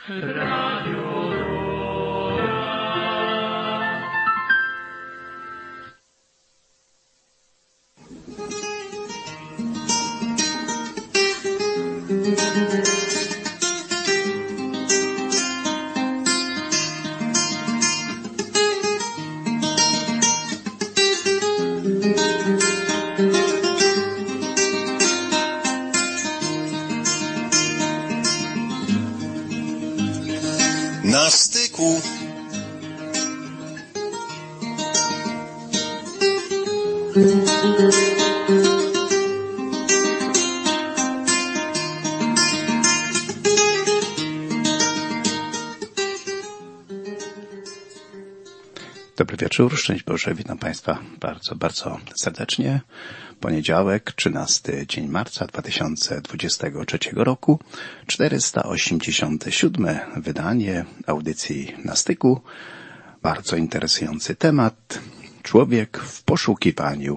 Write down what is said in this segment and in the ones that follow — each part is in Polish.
Radio Na styku. Dobry wieczór, szczęść Boże, witam Państwa bardzo, bardzo serdecznie. Poniedziałek, 13 dzień marca 2023 roku, 487 wydanie audycji Na styku. Bardzo interesujący temat. Człowiek w poszukiwaniu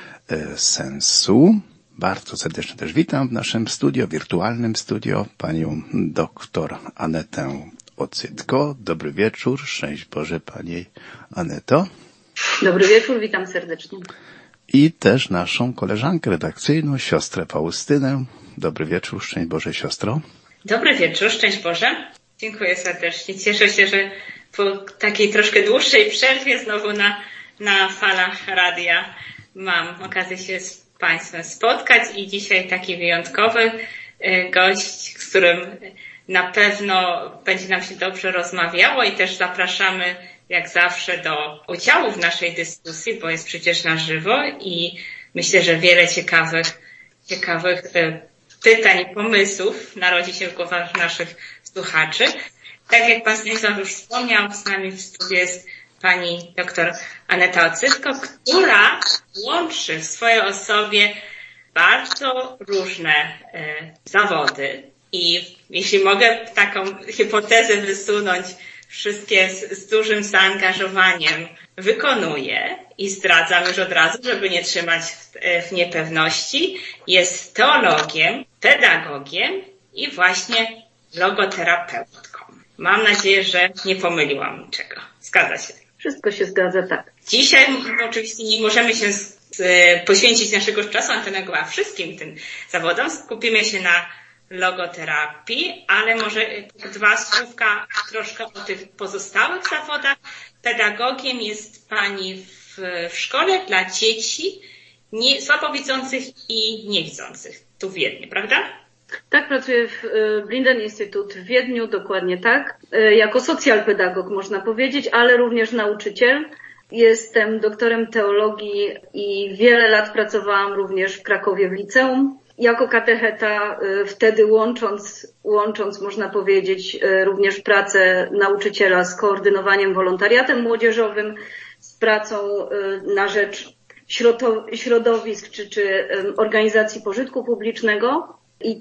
sensu. Bardzo serdecznie też witam w naszym studio, wirtualnym studio, panią doktor Anetę Ocytko. Dobry wieczór, szczęść Boże Pani Aneto. Dobry wieczór, witam serdecznie. I też naszą koleżankę redakcyjną, siostrę Faustynę. Dobry wieczór, szczęść Boże siostro. Dobry wieczór, szczęść Boże. Dziękuję serdecznie. Cieszę się, że po takiej troszkę dłuższej przerwie znowu na falach radia mam okazję się z Państwem spotkać i dzisiaj taki wyjątkowy gość, z którym na pewno będzie nam się dobrze rozmawiało i też zapraszamy jak zawsze do udziału w naszej dyskusji, bo jest przecież na żywo i myślę, że wiele ciekawych pytań i pomysłów narodzi się w głowach naszych słuchaczy. Tak jak Pan Stanisław już wspomniał, z nami w studiu jest pani dr Aneta Ocytko, która łączy w swojej osobie bardzo różne zawody. I jeśli mogę taką hipotezę wysunąć, wszystkie z dużym zaangażowaniem wykonuje i zdradzam już od razu, żeby nie trzymać w niepewności, jest teologiem, pedagogiem i właśnie logoterapeutką. Mam nadzieję, że nie pomyliłam niczego. Zgadza się? Wszystko się zgadza, tak. Dzisiaj oczywiście nie możemy się poświęcić naszego czasu antenego wszystkim tym zawodom. Skupimy się na logoterapii, ale może dwa słówka troszkę o tych pozostałych zawodach. Pedagogiem jest Pani w szkole dla dzieci słabowidzących i niewidzących. Tu w Wiedniu, prawda? Tak, pracuję w Blinden Instytut w Wiedniu, dokładnie tak. Jako socjalpedagog można powiedzieć, ale również nauczyciel. Jestem doktorem teologii i wiele lat pracowałam również w Krakowie w liceum. Jako katecheta, wtedy łącząc można powiedzieć również pracę nauczyciela z koordynowaniem wolontariatem młodzieżowym, z pracą na rzecz środowisk czy organizacji pożytku publicznego. I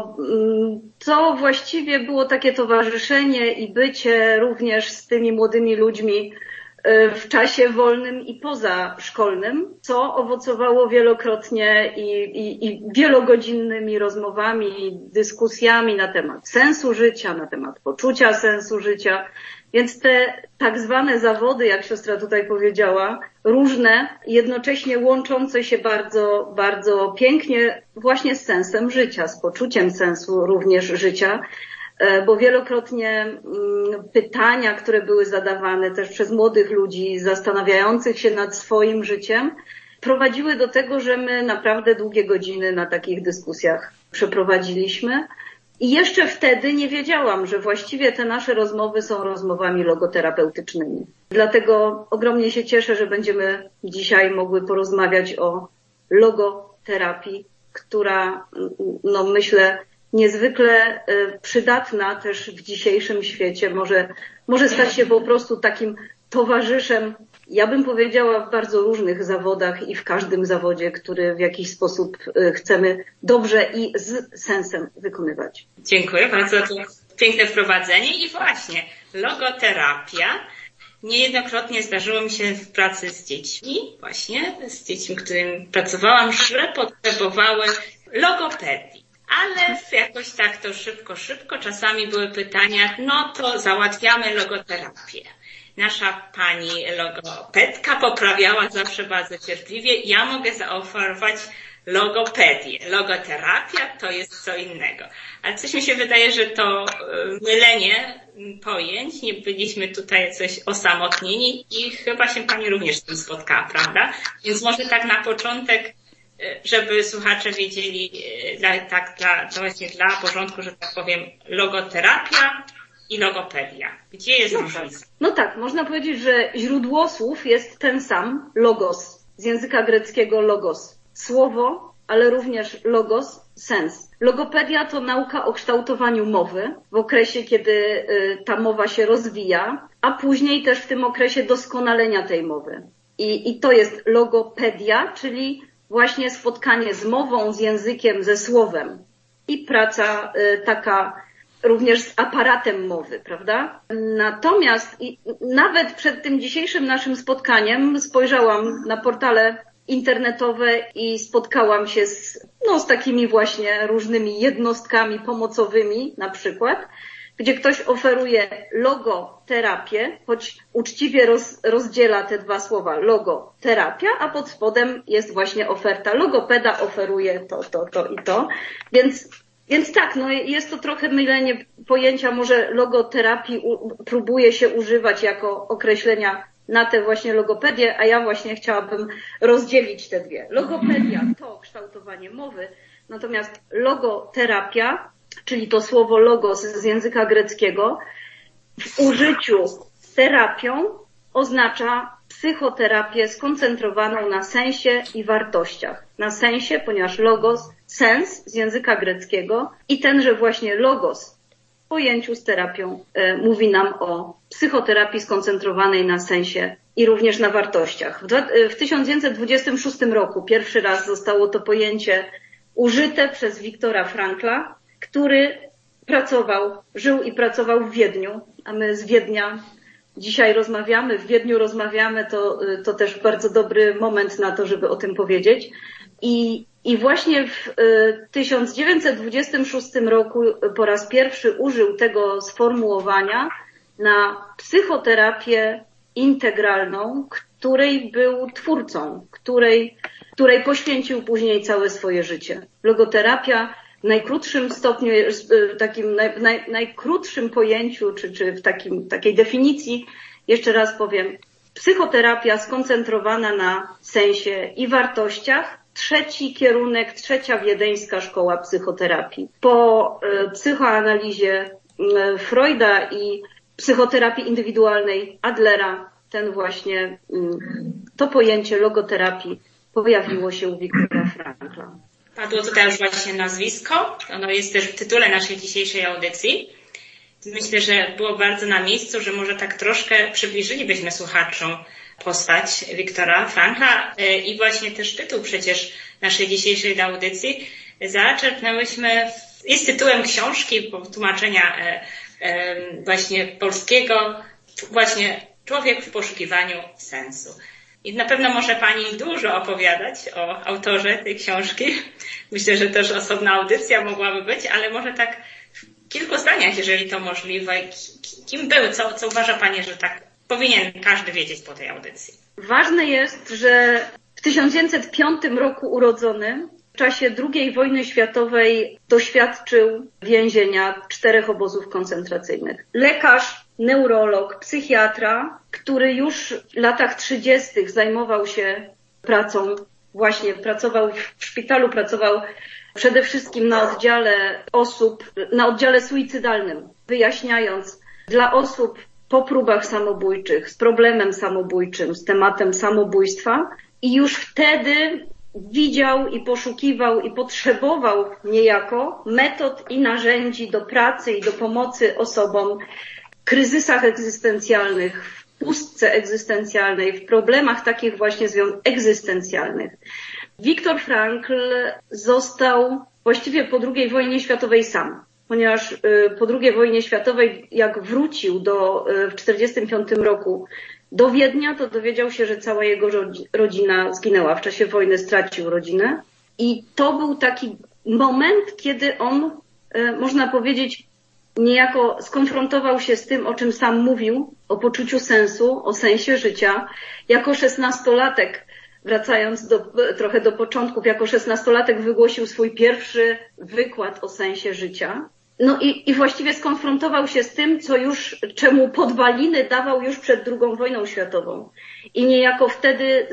to właściwie było takie towarzyszenie i bycie również z tymi młodymi ludźmi w czasie wolnym i pozaszkolnym, co owocowało wielokrotnie i wielogodzinnymi rozmowami, dyskusjami na temat sensu życia, na temat poczucia sensu życia. Więc te tak zwane zawody, jak siostra tutaj powiedziała, różne, jednocześnie łączące się bardzo, bardzo pięknie właśnie z sensem życia, z poczuciem sensu również życia, bo wielokrotnie pytania, które były zadawane też przez młodych ludzi zastanawiających się nad swoim życiem, prowadziły do tego, że my naprawdę długie godziny na takich dyskusjach przeprowadziliśmy. I jeszcze wtedy nie wiedziałam, że właściwie te nasze rozmowy są rozmowami logoterapeutycznymi. Dlatego ogromnie się cieszę, że będziemy dzisiaj mogły porozmawiać o logoterapii, która, myślę, niezwykle przydatna też w dzisiejszym świecie. Może stać się po prostu takim towarzyszem, ja bym powiedziała, w bardzo różnych zawodach i w każdym zawodzie, który w jakiś sposób chcemy dobrze i z sensem wykonywać. Dziękuję bardzo za to piękne wprowadzenie. I właśnie, logoterapia. Niejednokrotnie zdarzyło mi się w pracy z dziećmi, z którymi pracowałam, że potrzebowały logopedii. ale jakoś tak to szybko. Czasami były pytania, no to załatwiamy logoterapię. Nasza pani logopedka poprawiała zawsze bardzo cierpliwie. Ja mogę zaoferować logopedię. Logoterapia to jest co innego. Ale coś mi się wydaje, że to mylenie pojęć. Nie byliśmy tutaj coś osamotnieni i chyba się pani również z tym spotkała, prawda? Więc może tak na początek, żeby słuchacze wiedzieli, właśnie dla porządku, że tak powiem, logoterapia i logopedia. Gdzie jest różnica? No tak, można powiedzieć, że źródło słów jest ten sam, logos, z języka greckiego logos. Słowo, ale również logos, sens. Logopedia to nauka o kształtowaniu mowy w okresie, kiedy ta mowa się rozwija, a później też w tym okresie doskonalenia tej mowy. I to jest logopedia, czyli właśnie spotkanie z mową, z językiem, ze słowem i praca taka również z aparatem mowy, prawda? Natomiast nawet przed tym dzisiejszym naszym spotkaniem spojrzałam na portale internetowe i spotkałam się z takimi właśnie różnymi jednostkami pomocowymi na przykład, gdzie ktoś oferuje logoterapię, choć uczciwie rozdziela te dwa słowa logoterapia, a pod spodem jest właśnie oferta. Logopeda oferuje to i to. Więc tak, jest to trochę mylenie pojęcia, może logoterapii próbuje się używać jako określenia na tę właśnie logopedię, a ja właśnie chciałabym rozdzielić te dwie. Logopedia to kształtowanie mowy, natomiast logoterapia, czyli to słowo logos z języka greckiego, w użyciu terapią oznacza psychoterapię skoncentrowaną na sensie i wartościach. Na sensie, ponieważ logos, sens z języka greckiego i tenże właśnie logos w pojęciu z terapią mówi nam o psychoterapii skoncentrowanej na sensie i również na wartościach. W 1926 roku pierwszy raz zostało to pojęcie użyte przez Wiktora Frankla, który żył i pracował w Wiedniu, a my z Wiednia dzisiaj rozmawiamy, w Wiedniu rozmawiamy, to też bardzo dobry moment na to, żeby o tym powiedzieć. I właśnie w 1926 roku po raz pierwszy użył tego sformułowania na psychoterapię integralną, której był twórcą, której poświęcił później całe swoje życie. Logoterapia w najkrótszym stopniu, w takim najkrótszym pojęciu, czy w takiej definicji, jeszcze raz powiem, psychoterapia skoncentrowana na sensie i wartościach. Trzeci kierunek, trzecia wiedeńska szkoła psychoterapii. Po psychoanalizie Freuda i psychoterapii indywidualnej Adlera to pojęcie logoterapii pojawiło się u Wiktora Frankla. Padło tutaj już właśnie nazwisko. Ono jest też w tytule naszej dzisiejszej audycji. Myślę, że było bardzo na miejscu, że może tak troszkę przybliżylibyśmy słuchaczom postać Wiktora Frankla i właśnie też tytuł przecież naszej dzisiejszej audycji jest tytułem książki, tłumaczenia właśnie polskiego, właśnie Człowiek w poszukiwaniu sensu. I na pewno może Pani dużo opowiadać o autorze tej książki. Myślę, że też osobna audycja mogłaby być, ale może tak w kilku zdaniach, jeżeli to możliwe. Kim był, co uważa Pani, że tak powinien każdy wiedzieć po tej audycji? Ważne jest, że w 1905 roku urodzony, w czasie II wojny światowej doświadczył więzienia 4 obozów koncentracyjnych. Lekarz, neurolog, psychiatra, który już w latach 30. zajmował się pracą, właśnie pracował w szpitalu, pracował przede wszystkim na oddziale suicydalnym, wyjaśniając dla osób po próbach samobójczych, z problemem samobójczym, z tematem samobójstwa i już wtedy widział i poszukiwał i potrzebował niejako metod i narzędzi do pracy i do pomocy osobom w kryzysach egzystencjalnych, w pustce egzystencjalnej, w problemach takich właśnie egzystencjalnych. Wiktor Frankl został właściwie po II wojnie światowej sam, ponieważ po II wojnie światowej, jak wrócił w 1945 roku do Wiednia, to dowiedział się, że cała jego rodzina zginęła. W czasie wojny stracił rodzinę i to był taki moment, kiedy on, można powiedzieć, niejako skonfrontował się z tym, o czym sam mówił, o poczuciu sensu, o sensie życia. Jako 16-latek, wracając trochę do początków, jako 16-latek wygłosił swój pierwszy wykład o sensie życia. No i właściwie skonfrontował się z tym, czemu podwaliny dawał już przed II wojną światową. I niejako wtedy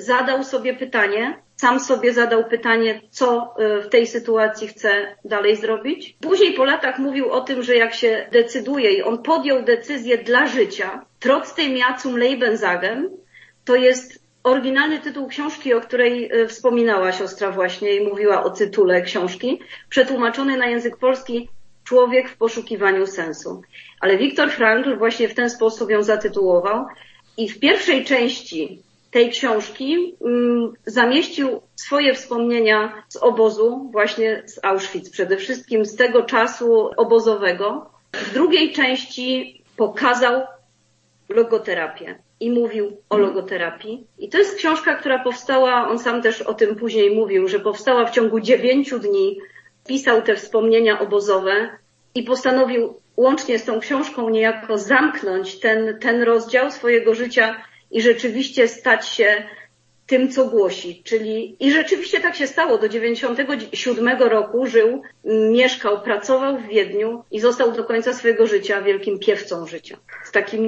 sam sobie zadał pytanie, co w tej sytuacji chce dalej zrobić. Później po latach mówił o tym, że jak się decyduje i on podjął decyzję dla życia, trotzdem ja zum Leben sagen, to jest oryginalny tytuł książki, o której wspominała siostra właśnie i mówiła o tytule książki, przetłumaczony na język polski Człowiek w poszukiwaniu sensu. Ale Viktor Frankl właśnie w ten sposób ją zatytułował i w pierwszej części tej książki zamieścił swoje wspomnienia z obozu, właśnie z Auschwitz, przede wszystkim z tego czasu obozowego. W drugiej części pokazał logoterapię i mówił o logoterapii. I to jest książka, która powstała, on sam też o tym później mówił, że powstała w ciągu 9 dni, pisał te wspomnienia obozowe i postanowił łącznie z tą książką niejako zamknąć ten rozdział swojego życia i rzeczywiście stać się tym, co głosi. I rzeczywiście tak się stało. Do 97 roku żył, mieszkał, pracował w Wiedniu i został do końca swojego życia wielkim piewcą życia. Z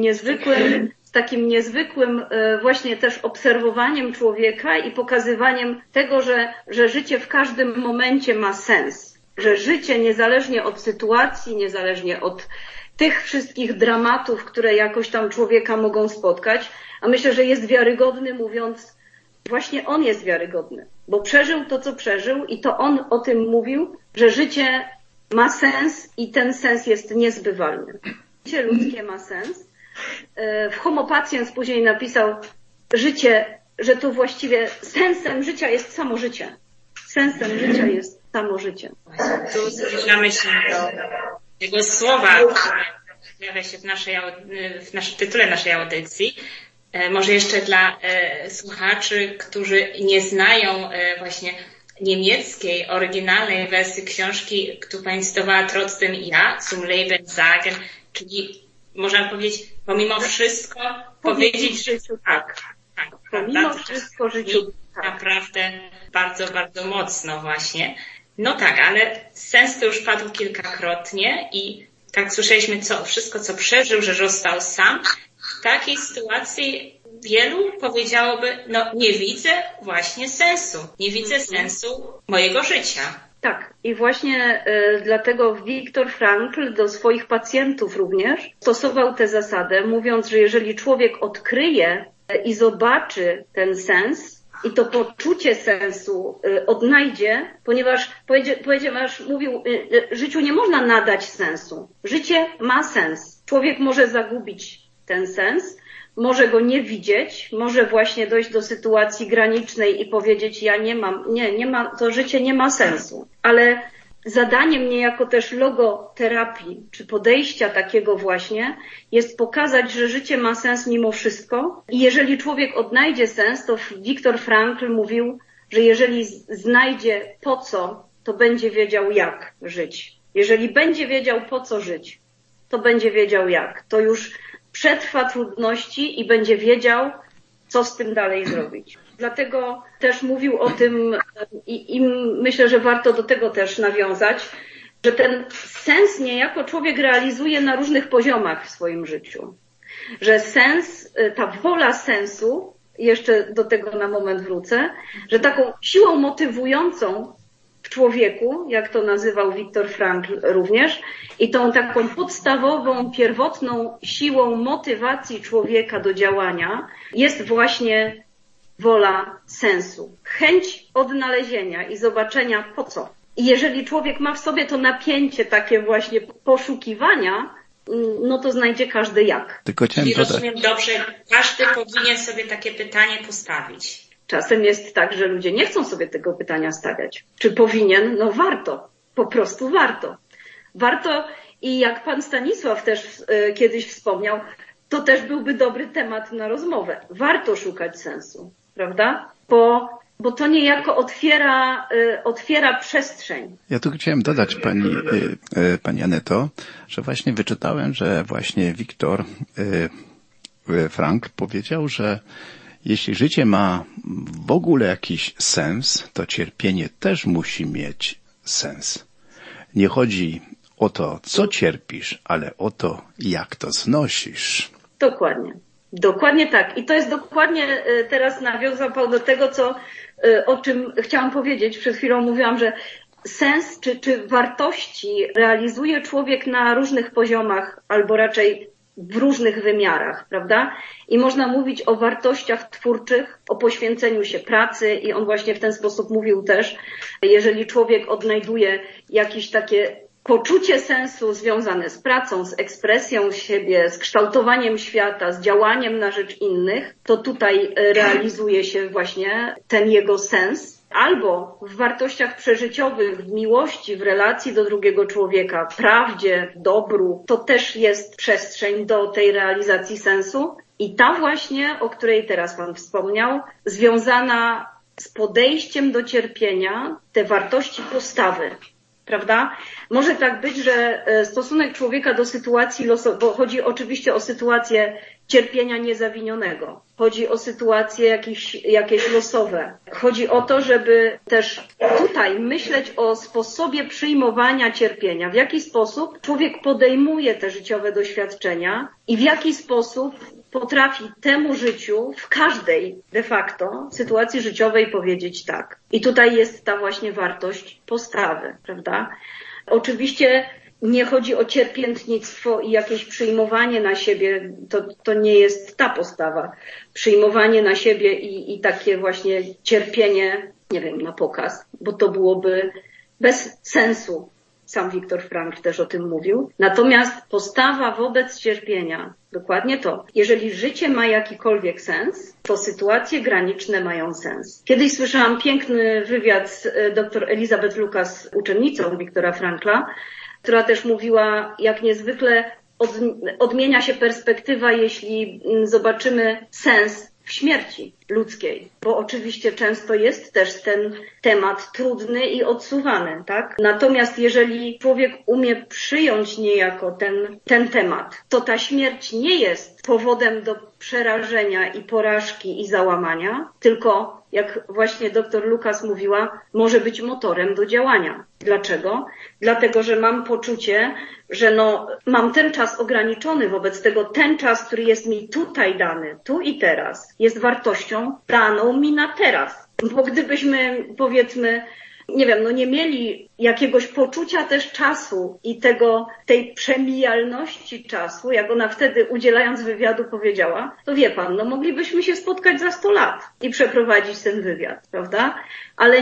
takim niezwykłym właśnie też obserwowaniem człowieka i pokazywaniem tego, że życie w każdym momencie ma sens. Że życie niezależnie od sytuacji, niezależnie od tych wszystkich dramatów, które jakoś tam człowieka mogą spotkać, a myślę, że jest wiarygodny, mówiąc, właśnie on jest wiarygodny, bo przeżył to, co przeżył i to on o tym mówił, że życie ma sens i ten sens jest niezbywalny. Życie ludzkie ma sens. W Homo Pacjens później napisał życie, że to właściwie sensem życia jest samo życie. Sensem życia jest samo życie. Tu zbliżamy się do tego słowa, które pojawia się w tytule naszej audycji. Może jeszcze dla słuchaczy, którzy nie znają właśnie niemieckiej, oryginalnej wersji książki, którą pani cytowała, trotzdem ja, zum Leben sagen, czyli można powiedzieć, pomimo wszystko powiedzieć, że tak. Pomimo wszystko życiu. Naprawdę bardzo, bardzo mocno właśnie. No tak, ale sens to już padł kilkakrotnie i tak słyszeliśmy wszystko, co przeżył, że został sam. W takiej sytuacji wielu powiedziałoby, nie widzę właśnie sensu. Nie widzę sensu mojego życia. Tak. I właśnie dlatego Viktor Frankl do swoich pacjentów również stosował tę zasadę, mówiąc, że jeżeli człowiek odkryje i zobaczy ten sens i to poczucie sensu odnajdzie, ponieważ mówił, życiu nie można nadać sensu. Życie ma sens. Człowiek może zagubić ten sens, może go nie widzieć, może właśnie dojść do sytuacji granicznej i powiedzieć, to życie nie ma sensu. Ale zadaniem niejako też logoterapii, czy podejścia takiego właśnie, jest pokazać, że życie ma sens mimo wszystko. I jeżeli człowiek odnajdzie sens, to Viktor Frankl mówił, że jeżeli znajdzie po co, to będzie wiedział jak żyć. Jeżeli będzie wiedział po co żyć, to będzie wiedział jak. To już przetrwa trudności i będzie wiedział, co z tym dalej zrobić. Dlatego też mówił o tym i myślę, że warto do tego też nawiązać, że ten sens niejako człowiek realizuje na różnych poziomach w swoim życiu. Że sens, ta wola sensu, jeszcze do tego na moment wrócę, że taką siłą motywującą w człowieku, jak to nazywał Viktor Frankl również, i tą taką podstawową, pierwotną siłą motywacji człowieka do działania jest właśnie wola sensu. Chęć odnalezienia i zobaczenia po co. I jeżeli człowiek ma w sobie to napięcie takie właśnie poszukiwania, no to znajdzie każdy jak. Czyli rozumiem dobrze, każdy powinien sobie takie pytanie postawić. Czasem jest tak, że ludzie nie chcą sobie tego pytania stawiać. Czy powinien? No warto. Po prostu warto. Warto i jak pan Stanisław też kiedyś wspomniał, to też byłby dobry temat na rozmowę. Warto szukać sensu, prawda? Bo bo to niejako otwiera przestrzeń. Ja tu chciałem dodać pani Aneto, że właśnie wyczytałem, że właśnie Viktor Frankl powiedział, że jeśli życie ma w ogóle jakiś sens, to cierpienie też musi mieć sens. Nie chodzi o to, co cierpisz, ale o to, jak to znosisz. Dokładnie. Dokładnie tak. I to jest dokładnie, teraz nawiązał Pan do tego, o czym chciałam powiedzieć. Przed chwilą mówiłam, że sens czy wartości realizuje człowiek na różnych poziomach, albo raczej w różnych wymiarach, prawda? I można mówić o wartościach twórczych, o poświęceniu się pracy i on właśnie w ten sposób mówił też, jeżeli człowiek odnajduje jakieś takie poczucie sensu związane z pracą, z ekspresją siebie, z kształtowaniem świata, z działaniem na rzecz innych, to tutaj realizuje się właśnie ten jego sens. Albo w wartościach przeżyciowych, w miłości, w relacji do drugiego człowieka, prawdzie, dobru, to też jest przestrzeń do tej realizacji sensu. I ta właśnie, o której teraz Pan wspomniał, związana z podejściem do cierpienia, te wartości postawy. Prawda? Może tak być, że stosunek człowieka do sytuacji losowej, bo chodzi oczywiście o sytuację cierpienia niezawinionego. Chodzi o sytuacje jakieś losowe. Chodzi o to, żeby też tutaj myśleć o sposobie przyjmowania cierpienia. W jaki sposób człowiek podejmuje te życiowe doświadczenia i w jaki sposób potrafi temu życiu w każdej de facto sytuacji życiowej powiedzieć tak. I tutaj jest ta właśnie wartość postawy, prawda? Oczywiście nie chodzi o cierpiętnictwo i jakieś przyjmowanie na siebie, to nie jest ta postawa. Przyjmowanie na siebie i takie właśnie cierpienie, nie wiem, na pokaz, bo to byłoby bez sensu. Sam Viktor Frankl też o tym mówił. Natomiast postawa wobec cierpienia, dokładnie to. Jeżeli życie ma jakikolwiek sens, to sytuacje graniczne mają sens. Kiedyś słyszałam piękny wywiad z dr Elizabeth Lucas, uczennicą Viktora Frankla, która też mówiła, jak niezwykle odmienia się perspektywa, jeśli zobaczymy sens w śmierci ludzkiej, bo oczywiście często jest też ten temat trudny i odsuwany, tak? Natomiast jeżeli człowiek umie przyjąć niejako ten temat, to ta śmierć nie jest powodem do przerażenia i porażki i załamania, tylko, jak właśnie dr Lucas mówiła, może być motorem do działania. Dlaczego? Dlatego, że mam poczucie, że mam ten czas ograniczony, wobec tego ten czas, który jest mi tutaj dany, tu i teraz, jest wartością daną mi na teraz. Bo gdybyśmy, powiedzmy, nie wiem, nie mieli jakiegoś poczucia też czasu i tej przemijalności czasu, jak ona wtedy udzielając wywiadu powiedziała, to wie pan, moglibyśmy się spotkać za 100 lat i przeprowadzić ten wywiad, prawda? Ale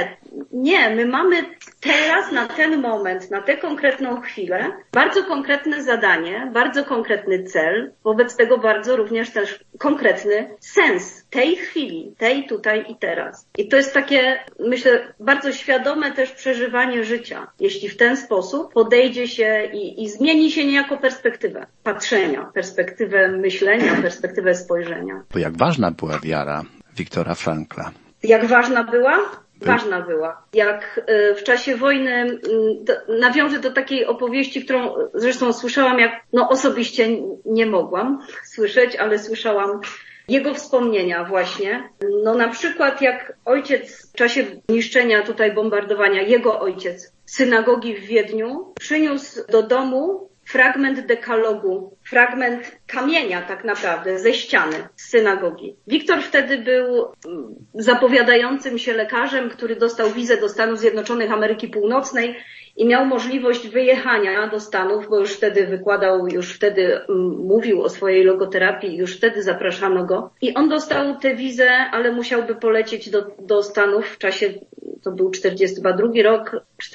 nie, my mamy teraz, na ten moment, na tę konkretną chwilę, bardzo konkretne zadanie, bardzo konkretny cel, wobec tego bardzo również też konkretny sens tej chwili, tej tutaj i teraz. I to jest takie, myślę, bardzo świadome też przeżywanie życia, jeśli w ten sposób podejdzie się i zmieni się niejako perspektywę patrzenia, perspektywę myślenia, perspektywę spojrzenia. Bo jak ważna była wiara Viktora Frankla? Jak ważna była? Ważna była. Jak w czasie wojny, nawiążę do takiej opowieści, którą zresztą słyszałam, osobiście nie mogłam słyszeć, ale słyszałam jego wspomnienia właśnie. Na przykład jak ojciec w czasie niszczenia tutaj bombardowania, jego ojciec synagogi w Wiedniu przyniósł do domu fragment dekalogu, fragment kamienia tak naprawdę ze ściany z synagogi. Wiktor wtedy był zapowiadającym się lekarzem, który dostał wizę do Stanów Zjednoczonych Ameryki Północnej i miał możliwość wyjechania do Stanów, bo już wtedy wykładał, już wtedy mówił o swojej logoterapii, już wtedy zapraszano go. I on dostał tę wizę, ale musiałby polecieć do Stanów w czasie, to był 42 rok,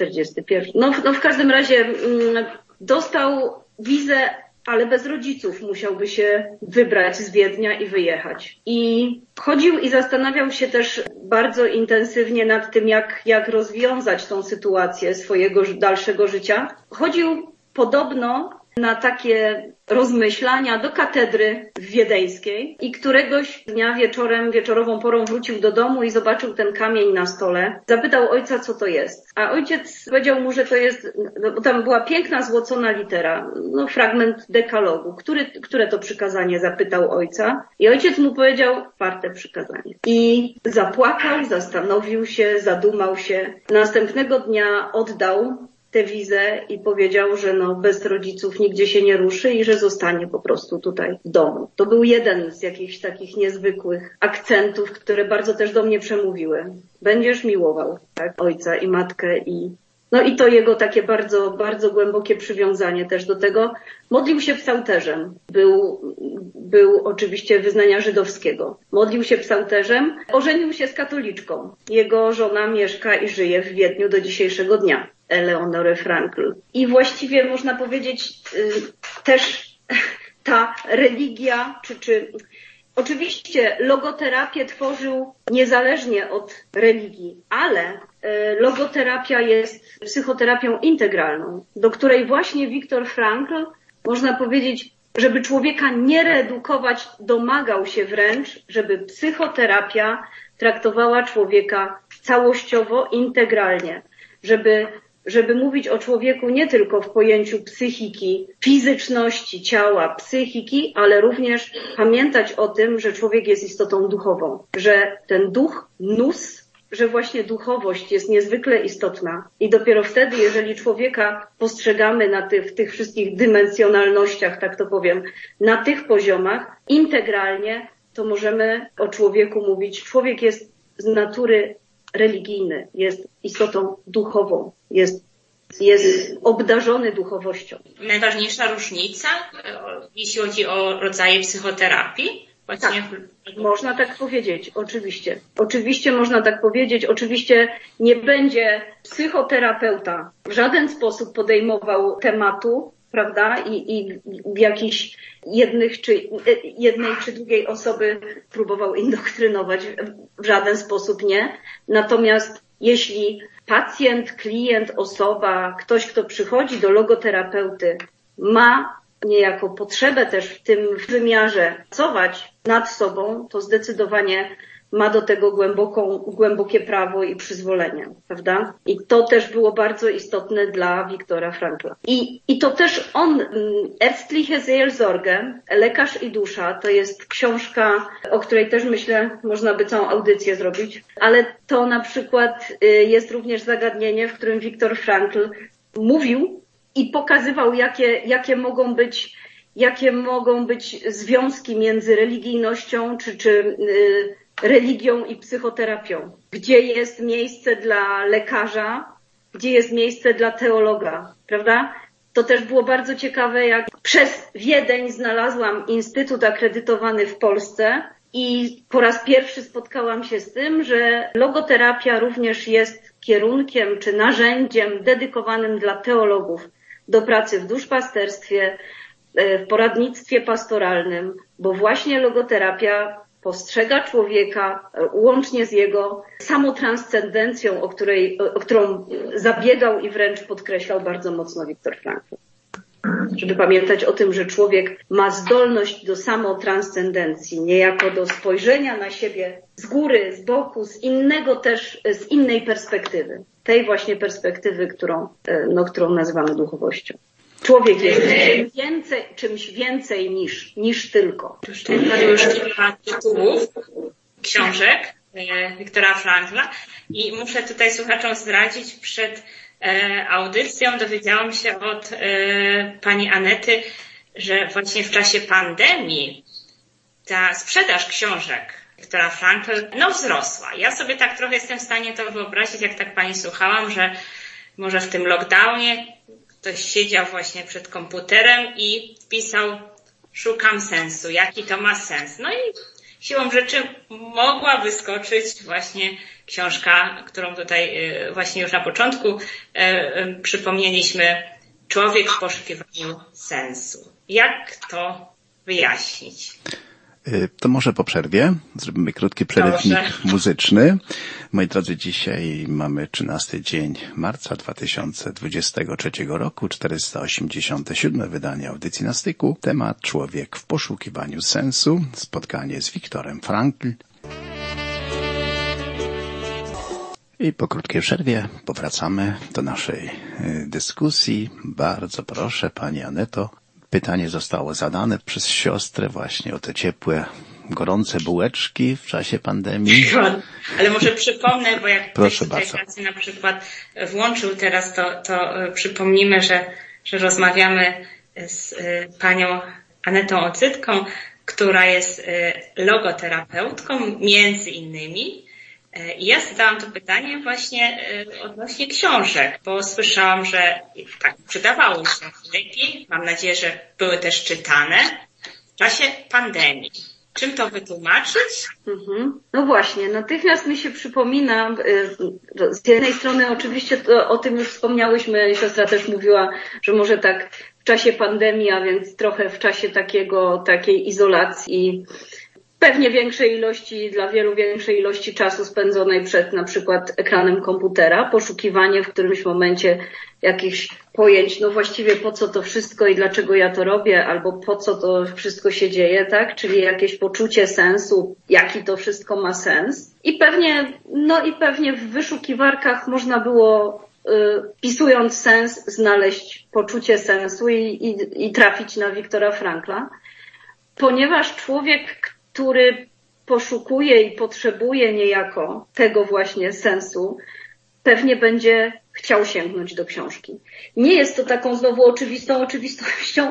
41. W każdym razie dostał wizę, ale bez rodziców musiałby się wybrać z Wiednia i wyjechać. I chodził i zastanawiał się też bardzo intensywnie nad tym, jak rozwiązać tą sytuację swojego dalszego życia. Chodził podobno na takie rozmyślania do katedry wiedeńskiej i któregoś dnia wieczorową porą wrócił do domu i zobaczył ten kamień na stole. Zapytał ojca, co to jest. A ojciec powiedział mu, że to jest, bo tam była piękna, złocona litera, fragment dekalogu. Które to przykazanie? Zapytał ojca. I ojciec mu powiedział, 4. przykazanie. I zapłakał, zastanowił się, zadumał się. Następnego dnia oddał tę wizę i powiedział, że bez rodziców nigdzie się nie ruszy i że zostanie po prostu tutaj w domu. To był jeden z jakichś takich niezwykłych akcentów, które bardzo też do mnie przemówiły. Będziesz miłował, tak, ojca i matkę i to jego takie bardzo, bardzo głębokie przywiązanie też do tego. Modlił się psalterzem. Był oczywiście wyznania żydowskiego. Modlił się psalterzem. Ożenił się z katoliczką. Jego żona mieszka i żyje w Wiedniu do dzisiejszego dnia. Eleonore Frankl. I właściwie można powiedzieć też ta religia, oczywiście logoterapię tworzył niezależnie od religii, ale logoterapia jest psychoterapią integralną, do której właśnie Viktor Frankl, można powiedzieć, żeby człowieka nie reedukować, domagał się wręcz, żeby psychoterapia traktowała człowieka całościowo, integralnie, żeby mówić o człowieku nie tylko w pojęciu psychiki, fizyczności ciała, psychiki, ale również pamiętać o tym, że człowiek jest istotą duchową, że ten duch, że właśnie duchowość jest niezwykle istotna i dopiero wtedy, jeżeli człowieka postrzegamy w tych wszystkich dymensjonalnościach, tak to powiem, na tych poziomach, integralnie, to możemy o człowieku mówić. Człowiek jest z natury religijny, jest istotą duchową, jest obdarzony duchowością. Najważniejsza różnica, jeśli chodzi o rodzaje psychoterapii? Właśnie tak, można tak powiedzieć, oczywiście. Oczywiście można tak powiedzieć. Oczywiście nie będzie psychoterapeuta w żaden sposób podejmował tematu, prawda, i w jakiś jednej czy drugiej osoby próbował indoktrynować. W żaden sposób nie. Natomiast jeśli pacjent, klient, osoba, ktoś, kto przychodzi do logoterapeuty, ma niejako potrzebę też w tym wymiarze pracować nad sobą, to zdecydowanie ma do tego głębokie prawo i przyzwolenie, prawda? I to też było bardzo istotne dla Wiktora Frankla. I to też on, Ärztliche Seelsorge, Lekarz i dusza, to jest książka, o której też myślę, można by całą audycję zrobić, ale to na przykład jest również zagadnienie, w którym Viktor Frankl mówił i pokazywał, jakie mogą być związki między religijnością czy religią i psychoterapią. Gdzie jest miejsce dla lekarza, gdzie jest miejsce dla teologa, prawda? To też było bardzo ciekawe, jak przez Wiedeń znalazłam instytut akredytowany w Polsce i po raz pierwszy spotkałam się z tym, że logoterapia również jest kierunkiem czy narzędziem dedykowanym dla teologów do pracy w duszpasterstwie, w poradnictwie pastoralnym, bo właśnie logoterapia postrzega człowieka łącznie z jego samotranscendencją, o którą zabiegał i wręcz podkreślał bardzo mocno Viktor Frankl. Żeby pamiętać o tym, że człowiek ma zdolność do samotranscendencji, niejako do spojrzenia na siebie z góry, z boku, z innej perspektywy. Tej właśnie perspektywy, którą nazywamy duchowością. Człowiek jest czymś więcej niż tylko. Padło już kilka tytułów książek Wiktora Frankla i muszę tutaj słuchaczom zdradzić, przed audycją dowiedziałam się od pani Anety, że właśnie w czasie pandemii ta sprzedaż książek Wiktora Frankla wzrosła. Ja sobie tak trochę jestem w stanie to wyobrazić, jak tak pani słuchałam, że może w tym lockdownie ktoś siedział właśnie przed komputerem i wpisał: szukam sensu, jaki to ma sens. No i siłą rzeczy mogła wyskoczyć właśnie książka, którą tutaj właśnie już na początku przypomnieliśmy, Człowiek w poszukiwaniu sensu. Jak to wyjaśnić? To może po przerwie zrobimy krótki przerywnik muzyczny. Moi drodzy, dzisiaj mamy 13 dzień marca 2023 roku, 487 wydanie audycji na styku. Temat Człowiek w poszukiwaniu sensu. Spotkanie z Viktorem Frankl. I po krótkiej przerwie powracamy do naszej dyskusji. Bardzo proszę, Pani Aneto. Pytanie zostało zadane przez siostrę właśnie o te ciepłe, gorące bułeczki w czasie pandemii. Ale może przypomnę, bo jak ktoś tutaj na przykład włączył teraz, to przypomnimy, że rozmawiamy z panią Anetą Ocytką, która jest logoterapeutką między innymi. I ja zadałam to pytanie właśnie odnośnie książek, bo słyszałam, że tak przydawało się lepiej. Mam nadzieję, że były też czytane w czasie pandemii. Czym to wytłumaczyć? No właśnie, natychmiast mi się przypomina, z jednej strony oczywiście o tym już wspomniałyśmy, siostra też mówiła, że może tak w czasie pandemii, a więc trochę w czasie takiej izolacji, pewnie dla wielu większej ilości czasu spędzonej przed na przykład ekranem komputera, poszukiwanie w którymś momencie jakichś pojęć, no właściwie po co to wszystko i dlaczego ja to robię, albo po co to wszystko się dzieje, tak? Czyli jakieś poczucie sensu, jaki to wszystko ma sens. I pewnie w wyszukiwarkach można było, wpisując sens, znaleźć poczucie sensu i trafić na Viktora Frankla. Ponieważ człowiek, który poszukuje i potrzebuje niejako tego właśnie sensu, pewnie będzie chciał sięgnąć do książki. Nie jest to taką znowu oczywistością,